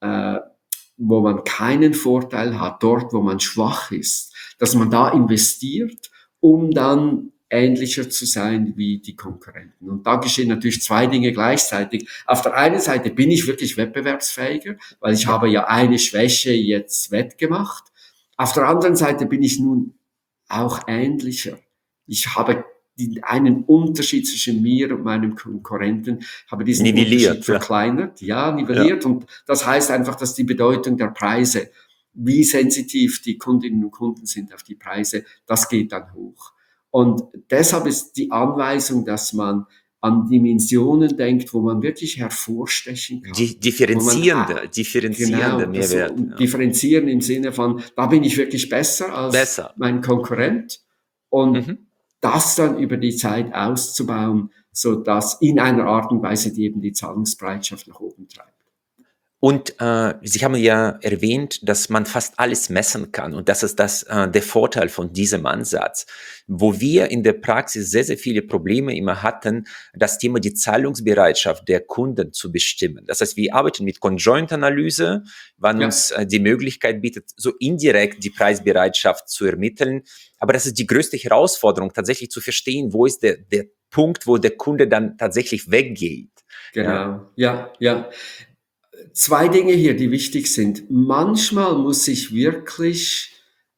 keinen Vorteil hat, dort, wo man schwach ist, dass man da investiert, um dann ähnlicher zu sein wie die Konkurrenten. Und da geschehen natürlich 2 Dinge gleichzeitig. Auf der einen Seite bin ich wirklich wettbewerbsfähiger, weil ich habe ja eine Schwäche jetzt wettgemacht. Auf der anderen Seite bin ich nun auch ähnlicher. Ich habe einen Unterschied zwischen mir und meinem Konkurrenten, habe diesen Unterschied verkleinert, nivelliert. Ja. Und das heißt einfach, dass die Bedeutung der Preise, wie sensitiv die Kundinnen und Kunden sind auf die Preise, das geht dann hoch. Und deshalb ist die Anweisung, dass man an Dimensionen denkt, wo man wirklich hervorstechen kann. Differenzierende Mehrwert. Differenzieren im Sinne von, da bin ich wirklich besser als mein Konkurrent. Und das dann über die Zeit auszubauen, so dass in einer Art und Weise, die eben die Zahlungsbereitschaft nach oben treibt. Und Sie haben ja erwähnt, dass man fast alles messen kann. Und das ist der Vorteil von diesem Ansatz. Wo wir in der Praxis sehr, sehr viele Probleme immer hatten, das Thema die Zahlungsbereitschaft der Kunden zu bestimmen. Das heißt, wir arbeiten mit Conjoint-Analyse, wann uns die Möglichkeit bietet, so indirekt die Preisbereitschaft zu ermitteln. Aber das ist die größte Herausforderung, tatsächlich zu verstehen, wo ist der Punkt, wo der Kunde dann tatsächlich weggeht. Genau, ja. 2 Dinge hier, die wichtig sind. Manchmal muss ich wirklich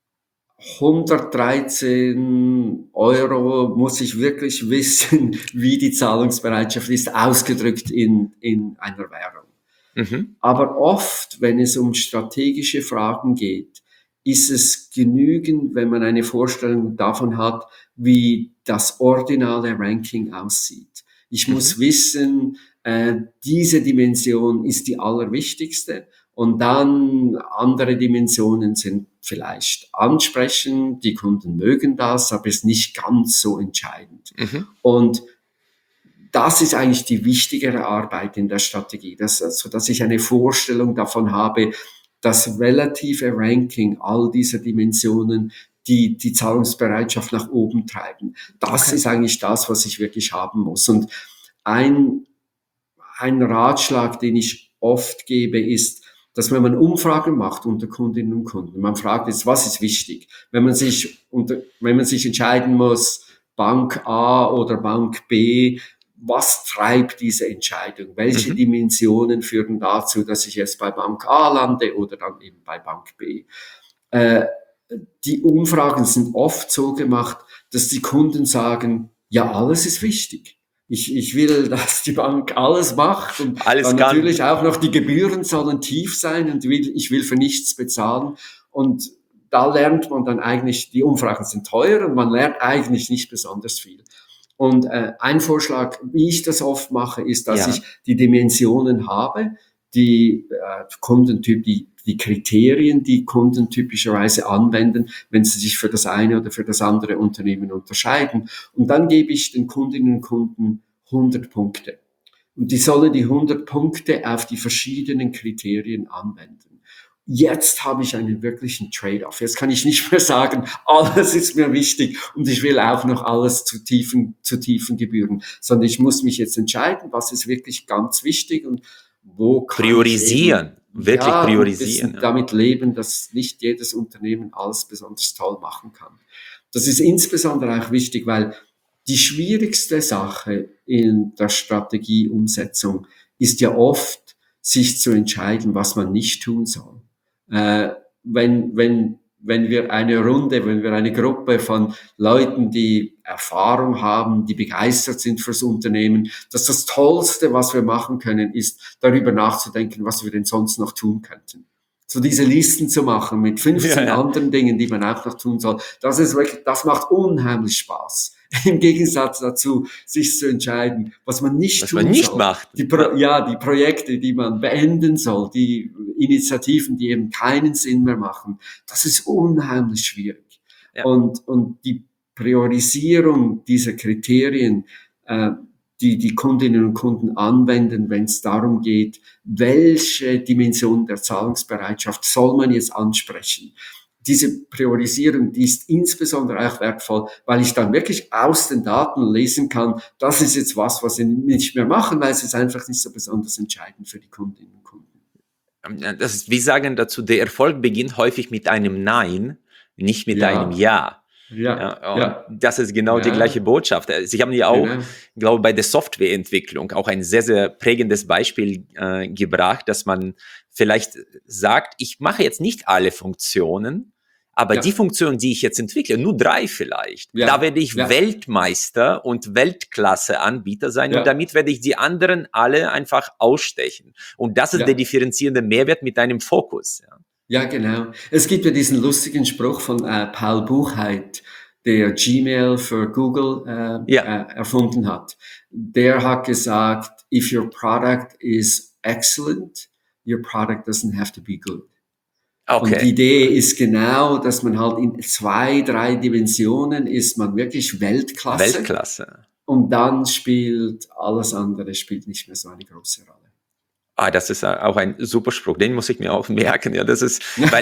113 € muss ich wirklich wissen, wie die Zahlungsbereitschaft ist, ausgedrückt in einer Währung. Aber oft, wenn es um strategische Fragen geht, ist es genügend, wenn man eine Vorstellung davon hat, wie das ordinale Ranking aussieht. Ich muss wissen, diese Dimension ist die allerwichtigste und dann andere Dimensionen sind vielleicht ansprechend, die Kunden mögen das, aber ist nicht ganz so entscheidend. Und das ist eigentlich die wichtigere Arbeit in der Strategie, so dass ich eine Vorstellung davon habe, das relative Ranking all dieser Dimensionen, die Zahlungsbereitschaft nach oben treiben. Das ist eigentlich das, was ich wirklich haben muss. Und ein Ratschlag, den ich oft gebe, ist, dass wenn man Umfragen macht unter Kundinnen und Kunden, man fragt jetzt, was ist wichtig? Wenn man sich entscheiden muss, Bank A oder Bank B, was treibt diese Entscheidung? Welche Dimensionen führen dazu, dass ich jetzt bei Bank A lande oder dann eben bei Bank B? Die Umfragen sind oft so gemacht, dass die Kunden sagen, ja, alles ist wichtig. Ich will, dass die Bank alles macht und alles dann natürlich auch noch die Gebühren sollen tief sein und ich will für nichts bezahlen. Und da lernt man dann eigentlich, die Umfragen sind teuer und man lernt eigentlich nicht besonders viel. Und ein Vorschlag, wie ich das oft mache, ist, dass ich die Dimensionen habe, Kundentyp, die Kriterien, die Kunden typischerweise anwenden, wenn sie sich für das eine oder für das andere Unternehmen unterscheiden. Und dann gebe ich den Kundinnen und Kunden 100 Punkte. Und die sollen die 100 Punkte auf die verschiedenen Kriterien anwenden. Jetzt habe ich einen wirklichen Trade-off. Jetzt kann ich nicht mehr sagen, alles ist mir wichtig und ich will auch noch alles zu tiefen Gebühren, sondern ich muss mich jetzt entscheiden, was ist wirklich ganz wichtig und wo kann priorisieren, ich eben, wirklich ja, priorisieren. Ja. damit leben, dass nicht jedes Unternehmen alles besonders toll machen kann. Das ist insbesondere auch wichtig, weil die schwierigste Sache in der Strategieumsetzung ist ja oft, sich zu entscheiden, was man nicht tun soll. Wenn wir eine Gruppe von Leuten, die Erfahrung haben, die begeistert sind fürs Unternehmen, dass das Tollste, was wir machen können, ist, darüber nachzudenken, was wir denn sonst noch tun könnten. So diese Listen zu machen mit 15 anderen Dingen, die man auch noch tun soll, das macht unheimlich Spaß. Im Gegensatz dazu, sich zu entscheiden, was man nicht was tun man nicht soll. macht. Die Projekte, die man beenden soll, die Initiativen, die eben keinen Sinn mehr machen, das ist unheimlich schwierig. Ja. Und die Priorisierung dieser Kriterien, die Kundinnen und Kunden anwenden, wenn es darum geht, welche Dimension der Zahlungsbereitschaft soll man jetzt ansprechen. Diese Priorisierung, die ist insbesondere auch wertvoll, weil ich dann wirklich aus den Daten lesen kann, das ist jetzt was sie nicht mehr machen, weil es ist einfach nicht so besonders entscheidend für die Kundinnen und Kunden. Wir sagen dazu, der Erfolg beginnt häufig mit einem Nein, nicht mit einem Ja. Ja, das ist genau die gleiche Botschaft. Sie haben ja auch, glaube ich, bei der Softwareentwicklung auch ein sehr, sehr prägendes Beispiel gebracht, dass man vielleicht sagt, ich mache jetzt nicht alle Funktionen, aber die Funktionen, die ich jetzt entwickle, nur 3 vielleicht, da werde ich Weltmeister und Weltklasse-Anbieter sein und damit werde ich die anderen alle einfach ausstechen. Und das ist der differenzierende Mehrwert mit einem Fokus. Ja, genau. Es gibt ja diesen lustigen Spruch von Paul Buchheit, der Gmail für Google erfunden hat. Der hat gesagt, if your product is excellent, your product doesn't have to be good. Okay. Und die Idee ist genau, dass man halt in 2, 3 Dimensionen ist man wirklich Weltklasse. Und dann spielt alles andere nicht mehr so eine große Rolle. Das ist auch ein super Spruch, den muss ich mir auch merken. Ja, das ist, weil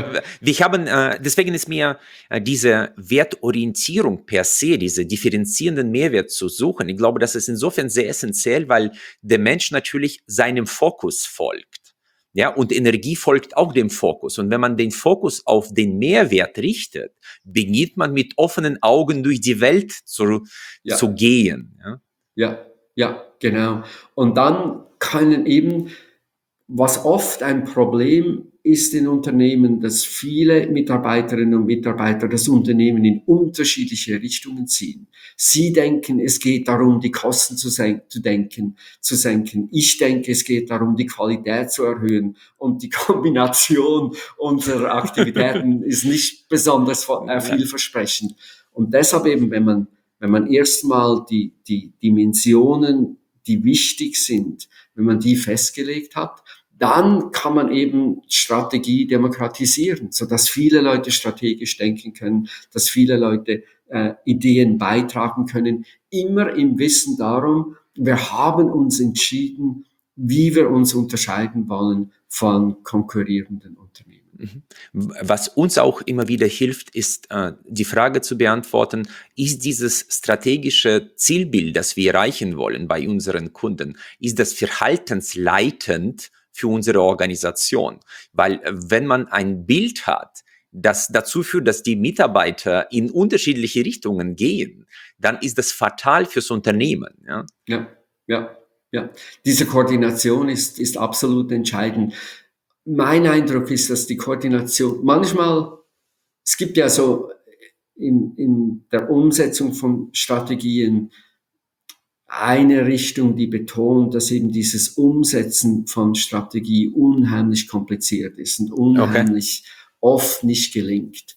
deswegen ist mir diese Wertorientierung per se, diese differenzierenden Mehrwert zu suchen. Ich glaube, das ist insofern sehr essentiell, weil der Mensch natürlich seinem Fokus folgt. Ja, und Energie folgt auch dem Fokus. Und wenn man den Fokus auf den Mehrwert richtet, beginnt man mit offenen Augen durch die Welt zu gehen. Ja, genau. Und dann können eben, was oft ein Problem ist in Unternehmen, dass viele Mitarbeiterinnen und Mitarbeiter das Unternehmen in unterschiedliche Richtungen ziehen. Sie denken, es geht darum, die Kosten zu senken. Ich denke, es geht darum, die Qualität zu erhöhen. Und die Kombination unserer Aktivitäten ist nicht besonders vielversprechend. Und deshalb eben, wenn man erstmal die Dimensionen, die wichtig sind, wenn man die festgelegt hat, dann kann man eben Strategie demokratisieren, sodass viele Leute strategisch denken können, dass viele Leute Ideen beitragen können, immer im Wissen darum, wir haben uns entschieden, wie wir uns unterscheiden wollen von konkurrierenden Unternehmen. Was uns auch immer wieder hilft, ist die Frage zu beantworten, ist dieses strategische Zielbild, das wir erreichen wollen bei unseren Kunden, ist das verhaltensleitend für unsere Organisation? Weil wenn man ein Bild hat, das dazu führt, dass die Mitarbeiter in unterschiedliche Richtungen gehen, dann ist das fatal fürs Unternehmen. Ja. Diese Koordination ist absolut entscheidend. Mein Eindruck ist, dass die Koordination manchmal, es gibt ja so in der Umsetzung von Strategien eine Richtung, die betont, dass eben dieses Umsetzen von Strategie unheimlich kompliziert ist und unheimlich oft nicht gelingt.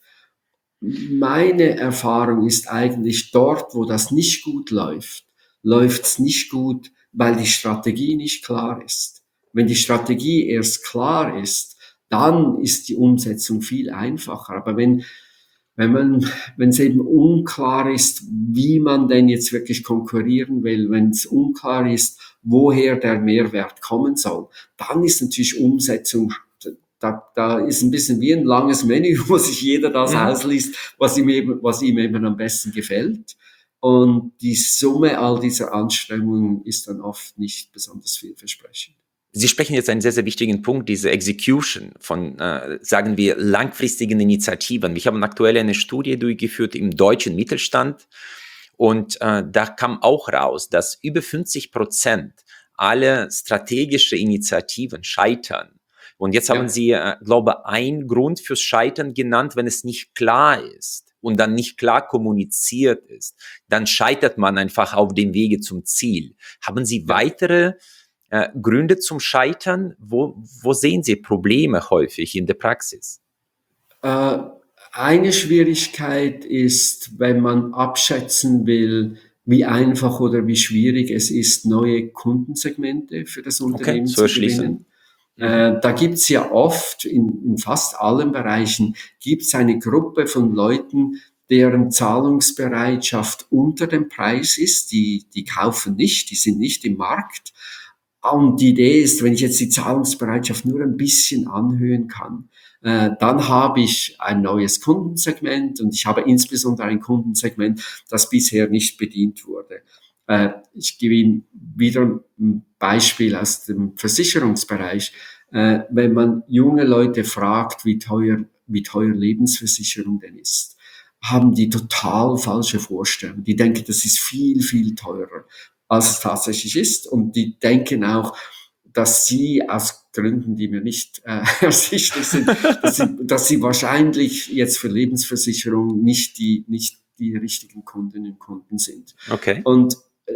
Meine Erfahrung ist eigentlich dort, wo das nicht gut läuft, läuft es nicht gut, weil die Strategie nicht klar ist. Wenn die Strategie erst klar ist, dann ist die Umsetzung viel einfacher. Aber wenn es eben unklar ist, wie man denn jetzt wirklich konkurrieren will, wenn es unklar ist, woher der Mehrwert kommen soll, dann ist natürlich Umsetzung, da ist ein bisschen wie ein langes Menü, wo sich jeder das ausliest, was ihm eben am besten gefällt. Und die Summe all dieser Anstrengungen ist dann oft nicht besonders vielversprechend. Sie sprechen jetzt einen sehr, sehr wichtigen Punkt, diese Execution von, sagen wir, langfristigen Initiativen. Ich habe aktuell eine Studie durchgeführt im deutschen Mittelstand und da kam auch raus, dass über 50% aller strategische Initiativen scheitern. Und jetzt haben Sie, glaube ich, einen Grund fürs Scheitern genannt, wenn es nicht klar ist und dann nicht klar kommuniziert ist, dann scheitert man einfach auf dem Wege zum Ziel. Haben Sie weitere Gründe zum Scheitern? Wo sehen Sie Probleme häufig in der Praxis? Eine Schwierigkeit ist, wenn man abschätzen will, wie einfach oder wie schwierig es ist, neue Kundensegmente für das Unternehmen zu gewinnen. Da gibt's ja oft, in fast allen Bereichen, gibt's eine Gruppe von Leuten, deren Zahlungsbereitschaft unter dem Preis ist. Die kaufen nicht, die sind nicht im Markt. Und die Idee ist, wenn ich jetzt die Zahlungsbereitschaft nur ein bisschen anhöhen kann, dann habe ich ein neues Kundensegment und ich habe insbesondere ein Kundensegment, das bisher nicht bedient wurde. Ich gebe Ihnen wieder ein Beispiel aus dem Versicherungsbereich. Wenn man junge Leute fragt, wie teuer Lebensversicherung denn ist, haben die total falsche Vorstellungen. Die denken, das ist viel, viel teurer, als es tatsächlich ist. Und die denken auch, dass sie aus Gründen, die mir nicht ersichtlich sind, dass sie wahrscheinlich jetzt für Lebensversicherung nicht die richtigen Kundinnen und Kunden sind. Okay. Und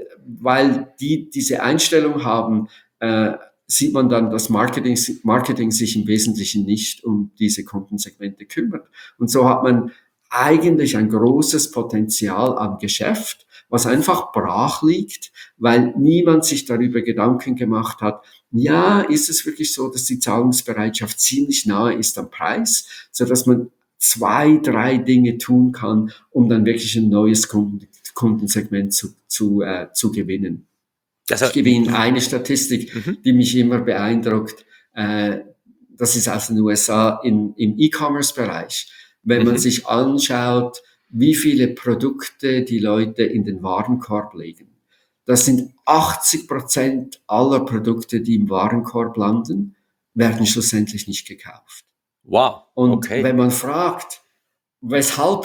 weil die diese Einstellung haben, sieht man dann, dass Marketing sich im Wesentlichen nicht um diese Kundensegmente kümmert. Und so hat man eigentlich ein großes Potenzial an Geschäft, was einfach brach liegt, weil niemand sich darüber Gedanken gemacht hat, ja, ist es wirklich so, dass die Zahlungsbereitschaft ziemlich nahe ist am Preis, so dass man 2, 3 Dinge tun kann, um dann wirklich ein neues Kundensegment zu gewinnen. Ich gebe Ihnen eine Statistik, die mich immer beeindruckt. Das ist aus den USA im E-Commerce-Bereich. Wenn man sich anschaut, wie viele Produkte die Leute in den Warenkorb legen. Das sind 80% aller Produkte, die im Warenkorb landen, werden schlussendlich nicht gekauft. Wow. Und wenn man fragt, weshalb,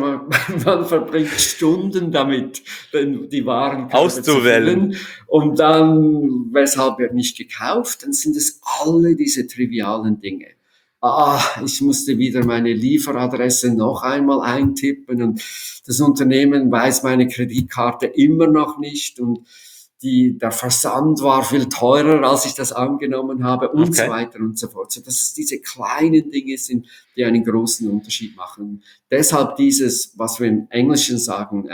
man verbringt Stunden damit, die Warenkörbe auszuwählen. zu füllen, und dann, weshalb wird nicht gekauft, dann sind es alle diese trivialen Dinge. Ich musste wieder meine Lieferadresse noch einmal eintippen und das Unternehmen weiß meine Kreditkarte immer noch nicht und der Versand war viel teurer, als ich das angenommen habe und so weiter und so fort. So, dass es diese kleinen Dinge sind, die einen großen Unterschied machen. Deshalb dieses, was wir im Englischen sagen,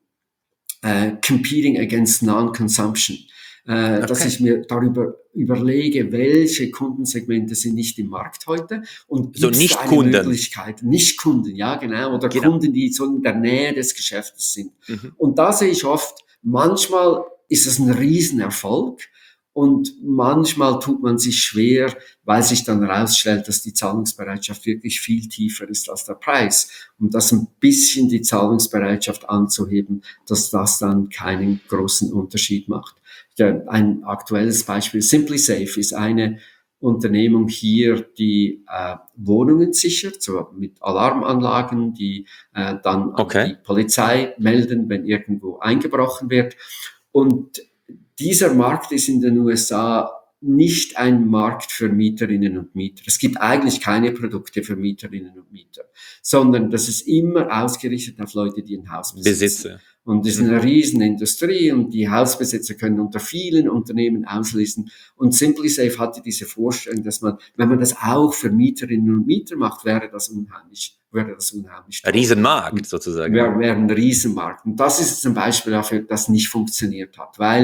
competing against non-consumption. Dass ich mir darüber überlege, welche Kundensegmente sind nicht im Markt heute und gibt es nicht eine Kunden. Möglichkeit, nicht Kunden, ja genau, oder Kunden, die so in der Nähe des Geschäftes sind. Und da sehe ich oft, manchmal ist es ein Riesenerfolg und manchmal tut man sich schwer, weil sich dann herausstellt, dass die Zahlungsbereitschaft wirklich viel tiefer ist als der Preis. Und das ein bisschen die Zahlungsbereitschaft anzuheben, dass das dann keinen großen Unterschied macht. Ein aktuelles Beispiel, SimpliSafe ist eine Unternehmung hier, die Wohnungen sichert, so mit Alarmanlagen, die dann an die Polizei melden, wenn irgendwo eingebrochen wird. Und dieser Markt ist in den USA nicht ein Markt für Mieterinnen und Mieter. Es gibt eigentlich keine Produkte für Mieterinnen und Mieter, sondern das ist immer ausgerichtet auf Leute, die ein Haus besitzen. Und das ist eine Riesenindustrie und die Hausbesitzer können unter vielen Unternehmen auslesen. Und SimpliSafe hatte diese Vorstellung, dass man, wenn man das auch für Mieterinnen und Mieter macht, wäre das unheimlich ein Riesenmarkt sozusagen. Wäre ein Riesenmarkt. Und das ist zum Beispiel dafür, das nicht funktioniert hat, weil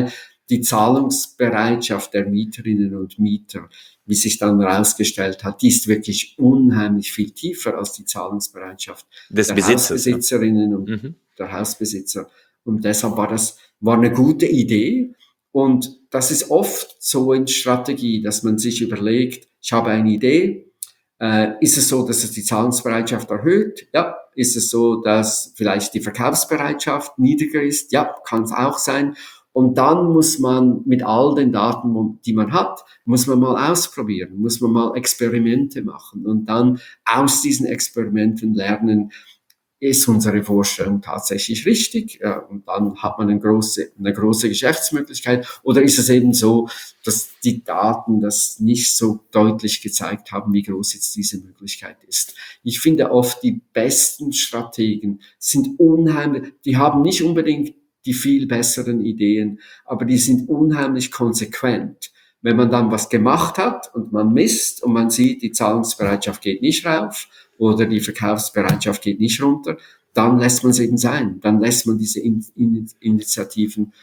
die Zahlungsbereitschaft der Mieterinnen und Mieter, wie sich dann herausgestellt hat, die ist wirklich unheimlich viel tiefer als die Zahlungsbereitschaft Des der Besitzers. Ja. Hausbesitzerinnen und der Hausbesitzer. Und deshalb war eine gute Idee. Und das ist oft so in Strategie, dass man sich überlegt, ich habe eine Idee, ist es so, dass es die Zahlungsbereitschaft erhöht? Ja. Ist es so, dass vielleicht die Verkaufsbereitschaft niedriger ist? Ja, kann es auch sein. Und dann muss man mit all den Daten, die man hat, muss man mal ausprobieren, muss man mal Experimente machen und dann aus diesen Experimenten lernen, ist unsere Vorstellung tatsächlich richtig? Und dann hat man eine große Geschäftsmöglichkeit. Oder ist es eben so, dass die Daten das nicht so deutlich gezeigt haben, wie groß jetzt diese Möglichkeit ist? Ich finde oft, die besten Strategen sind unheimlich, die haben nicht unbedingt die viel besseren Ideen, aber die sind unheimlich konsequent. Wenn man dann was gemacht hat und man misst und man sieht, die Zahlungsbereitschaft geht nicht rauf, oder die Verkaufsbereitschaft geht nicht runter, dann lässt man es eben sein. Dann lässt man diese Initiativen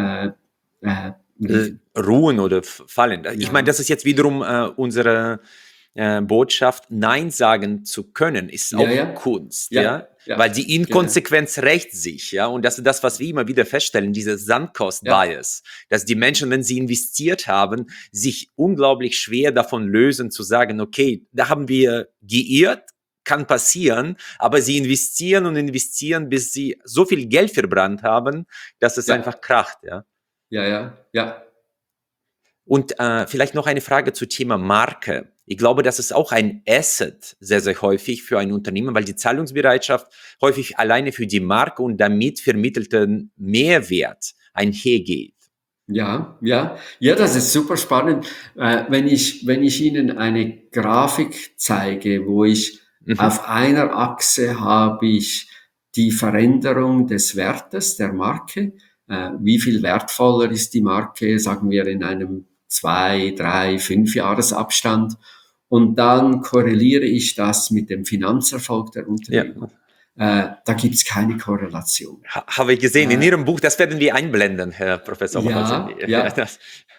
ruhen oder fallen. Ich meine, das ist jetzt wiederum unsere Botschaft, Nein sagen zu können, ist auch Kunst, ja? Weil die Inkonsequenz rächt sich, ja, und das ist das, was wir immer wieder feststellen, diese Sandcost-Bias, dass die Menschen, wenn sie investiert haben, sich unglaublich schwer davon lösen, zu sagen, okay, da haben wir geirrt, kann passieren, aber sie investieren und investieren, bis sie so viel Geld verbrannt haben, dass es einfach kracht, ja. Ja. Und vielleicht noch eine Frage zum Thema Marke. Ich glaube, das ist auch ein Asset sehr, sehr häufig für ein Unternehmen, weil die Zahlungsbereitschaft häufig alleine für die Marke und damit vermittelten Mehrwert einhergeht. Ja, das ist super spannend. Wenn ich Ihnen eine Grafik zeige, wo ich auf einer Achse habe ich die Veränderung des Wertes der Marke, wie viel wertvoller ist die Marke, sagen wir in einem 2, 3, 5 Jahresabstand. Und dann korreliere ich das mit dem Finanzerfolg der Unternehmen. Da gibt's keine Korrelation. Habe ich gesehen in Ihrem Buch, das werden wir einblenden, Herr Professor. Ja.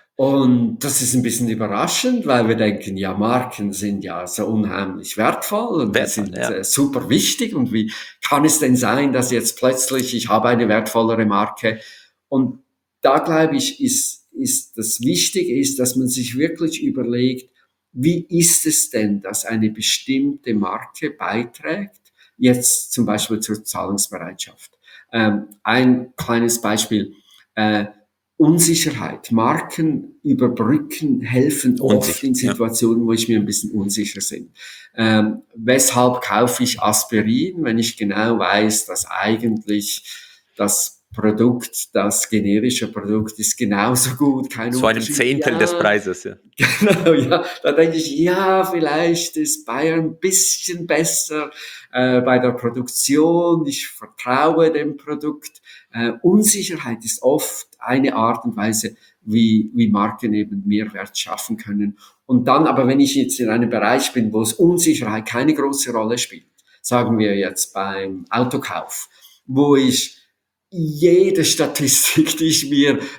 Und das ist ein bisschen überraschend, weil wir denken, ja, Marken sind ja so unheimlich wertvoll und die sind super wichtig. Und wie kann es denn sein, dass jetzt plötzlich ich habe eine wertvollere Marke? Und da glaube ich, ist das Wichtige ist, dass man sich wirklich überlegt, wie ist es denn, dass eine bestimmte Marke beiträgt, jetzt zum Beispiel zur Zahlungsbereitschaft. Ein kleines Beispiel. Unsicherheit. Marken überbrücken, helfen oft in Situationen, wo ich mir ein bisschen unsicher bin. Weshalb kaufe ich Aspirin, wenn ich genau weiß, dass eigentlich das Produkt, das generische Produkt ist genauso gut, kein zu einem Zehntel des Preises, ja. Genau, da denke ich, vielleicht ist Bayer ein bisschen besser bei der Produktion, ich vertraue dem Produkt. Unsicherheit ist oft eine Art und Weise, wie Marken eben Mehrwert schaffen können. Und dann aber, wenn ich jetzt in einem Bereich bin, wo es Unsicherheit keine große Rolle spielt, sagen wir jetzt beim Autokauf, wo ich jede Statistik, die ich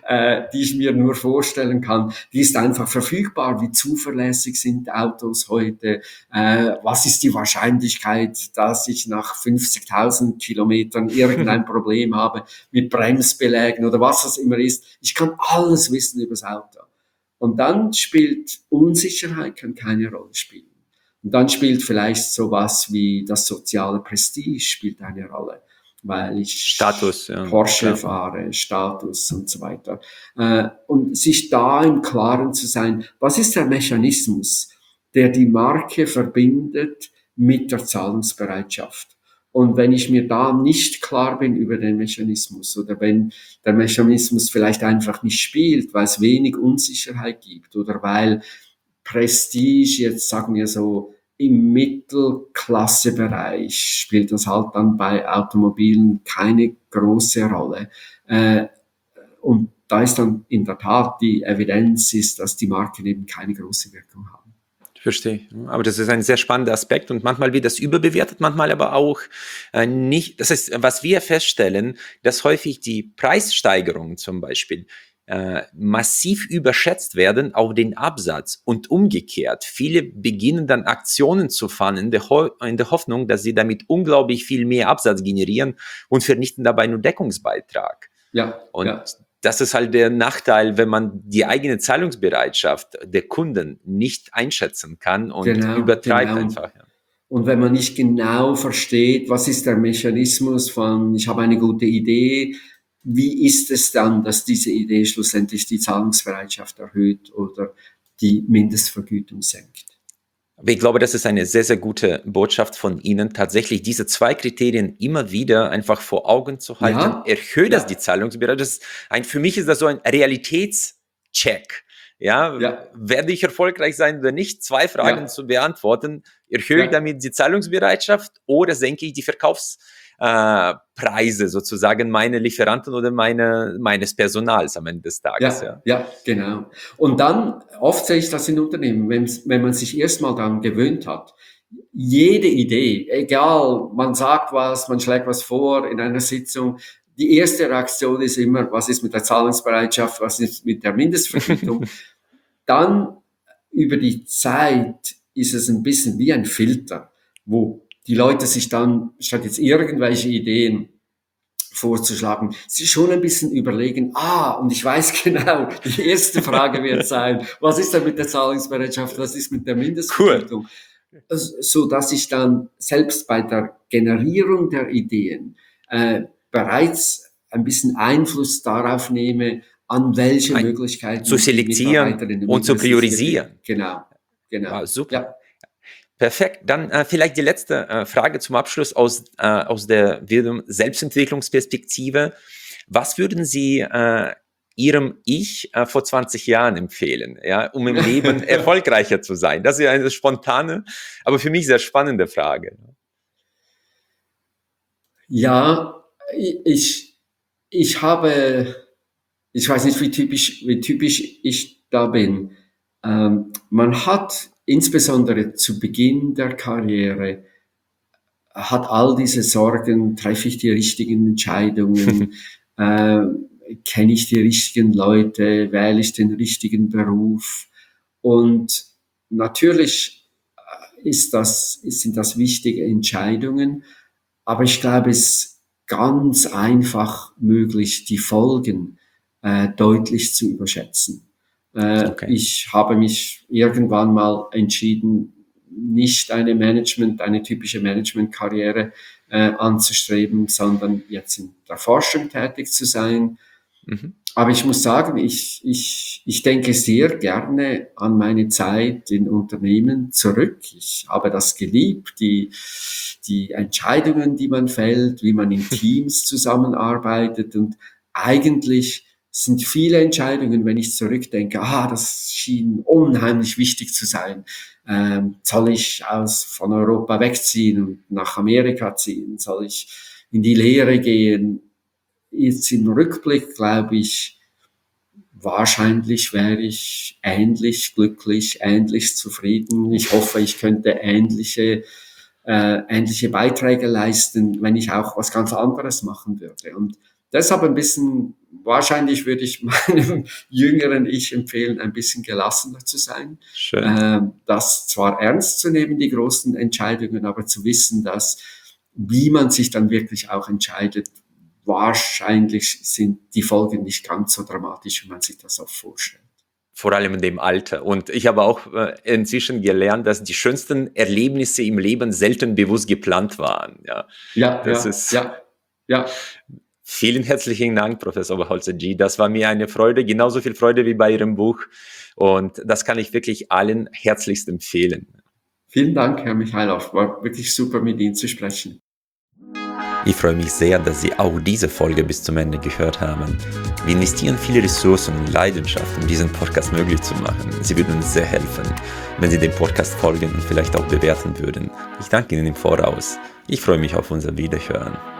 mir nur vorstellen kann, die ist einfach verfügbar. Wie zuverlässig sind Autos heute? Was ist die Wahrscheinlichkeit, dass ich nach 50.000 Kilometern irgendein Problem habe mit Bremsbelägen oder was das immer ist? Ich kann alles wissen über das Auto. Und dann spielt Unsicherheit kann keine Rolle spielen. Und dann spielt vielleicht sowas wie das soziale Prestige spielt eine Rolle, weil ich Status, Porsche fahre, Status und so weiter. Und sich da im Klaren zu sein, was ist der Mechanismus, der die Marke verbindet mit der Zahlungsbereitschaft? Und wenn ich mir da nicht klar bin über den Mechanismus oder wenn der Mechanismus vielleicht einfach nicht spielt, weil es wenig Unsicherheit gibt oder weil Prestige, jetzt sagen wir so, im Mittelklassebereich spielt das halt dann bei Automobilen keine große Rolle. Und da ist dann in der Tat die Evidenz ist, dass die Marken eben keine große Wirkung haben. Verstehe. Aber das ist ein sehr spannender Aspekt und manchmal wird das überbewertet, manchmal aber auch nicht. Das heißt, was wir feststellen, dass häufig die Preissteigerungen zum Beispiel massiv überschätzt werden auf den Absatz und umgekehrt. Viele beginnen dann Aktionen zu fahren in der Hoffnung, dass sie damit unglaublich viel mehr Absatz generieren und vernichten dabei nur Deckungsbeitrag. Ja, und ja. Das ist halt der Nachteil, wenn man die eigene Zahlungsbereitschaft der Kunden nicht einschätzen kann und übertreibt einfach. Ja. Und wenn man nicht genau versteht, was ist der Mechanismus von, ich habe eine gute Idee, wie ist es dann, dass diese Idee schlussendlich die Zahlungsbereitschaft erhöht oder die Mindestvergütung senkt? Aber ich glaube, das ist eine sehr, sehr gute Botschaft von Ihnen, tatsächlich diese 2 Kriterien immer wieder einfach vor Augen zu halten. Ja, erhöht das die Zahlungsbereitschaft? Für mich ist das so ein Realitätscheck. Ja, werde ich erfolgreich sein oder nicht? 2 Fragen zu beantworten. Erhöhe ich damit die Zahlungsbereitschaft oder senke ich die Verkaufspreise sozusagen meine Lieferanten oder meines Personals am Ende des Tages? Ja, genau. Und dann, oft sehe ich das in Unternehmen, wenn man sich erstmal daran gewöhnt hat, jede Idee, egal, man sagt was, man schlägt was vor in einer Sitzung, die erste Reaktion ist immer, was ist mit der Zahlungsbereitschaft, was ist mit der Mindestvergütung? Dann über die Zeit ist es ein bisschen wie ein Filter, wo die Leute sich dann, statt jetzt irgendwelche Ideen vorzuschlagen, sich schon ein bisschen überlegen, und ich weiß genau, die erste Frage wird sein, was ist denn mit der Zahlungsbereitschaft, was ist mit der Mindestvergütung? Cool. So dass ich dann selbst bei der Generierung der Ideen bereits ein bisschen Einfluss darauf nehme, an welche Möglichkeiten zu selektieren und zu priorisieren. Genau. Wow, super. Ja. Perfekt. Dann vielleicht die letzte Frage zum Abschluss aus der Selbstentwicklungsperspektive. Was würden Sie Ihrem Ich vor 20 Jahren empfehlen, um im Leben erfolgreicher zu sein? Das ist ja eine spontane, aber für mich sehr spannende Frage. Ja, ich weiß nicht, wie typisch ich da bin. Man hat insbesondere zu Beginn der Karriere hat all diese Sorgen, treffe ich die richtigen Entscheidungen, kenne ich die richtigen Leute, wähle ich den richtigen Beruf. Und natürlich sind das wichtige Entscheidungen, aber ich glaube, es ist ganz einfach möglich, die Folgen deutlich zu überschätzen. Okay. Ich habe mich irgendwann mal entschieden, nicht eine typische Management-Karriere anzustreben, sondern jetzt in der Forschung tätig zu sein. Mhm. Aber ich muss sagen, ich denke sehr gerne an meine Zeit in Unternehmen zurück. Ich habe das geliebt, die Entscheidungen, die man fällt, wie man in Teams zusammenarbeitet, und eigentlich sind viele Entscheidungen, wenn ich zurückdenke, das schien unheimlich wichtig zu sein. Soll ich von Europa wegziehen und nach Amerika ziehen? Soll ich in die Lehre gehen? Jetzt im Rückblick glaube ich, wahrscheinlich wäre ich ähnlich glücklich, ähnlich zufrieden. Ich hoffe, ich könnte ähnliche Beiträge leisten, wenn ich auch was ganz anderes machen würde. Und deshalb wahrscheinlich würde ich meinem jüngeren Ich empfehlen, ein bisschen gelassener zu sein. Schön. Das zwar ernst zu nehmen, die großen Entscheidungen, aber zu wissen, dass, wie man sich dann wirklich auch entscheidet, wahrscheinlich sind die Folgen nicht ganz so dramatisch, wie man sich das oft vorstellt. Vor allem in dem Alter. Und ich habe auch inzwischen gelernt, dass die schönsten Erlebnisse im Leben selten bewusst geplant waren. Ja. Vielen herzlichen Dank, Professor Oberholzer-G. Das war mir eine Freude, genauso viel Freude wie bei Ihrem Buch. Und das kann ich wirklich allen herzlichst empfehlen. Vielen Dank, Herr Michailov. War wirklich super, mit Ihnen zu sprechen. Ich freue mich sehr, dass Sie auch diese Folge bis zum Ende gehört haben. Wir investieren viele Ressourcen und Leidenschaft, um diesen Podcast möglich zu machen. Sie würden uns sehr helfen, wenn Sie dem Podcast folgen und vielleicht auch bewerten würden. Ich danke Ihnen im Voraus. Ich freue mich auf unser Wiederhören.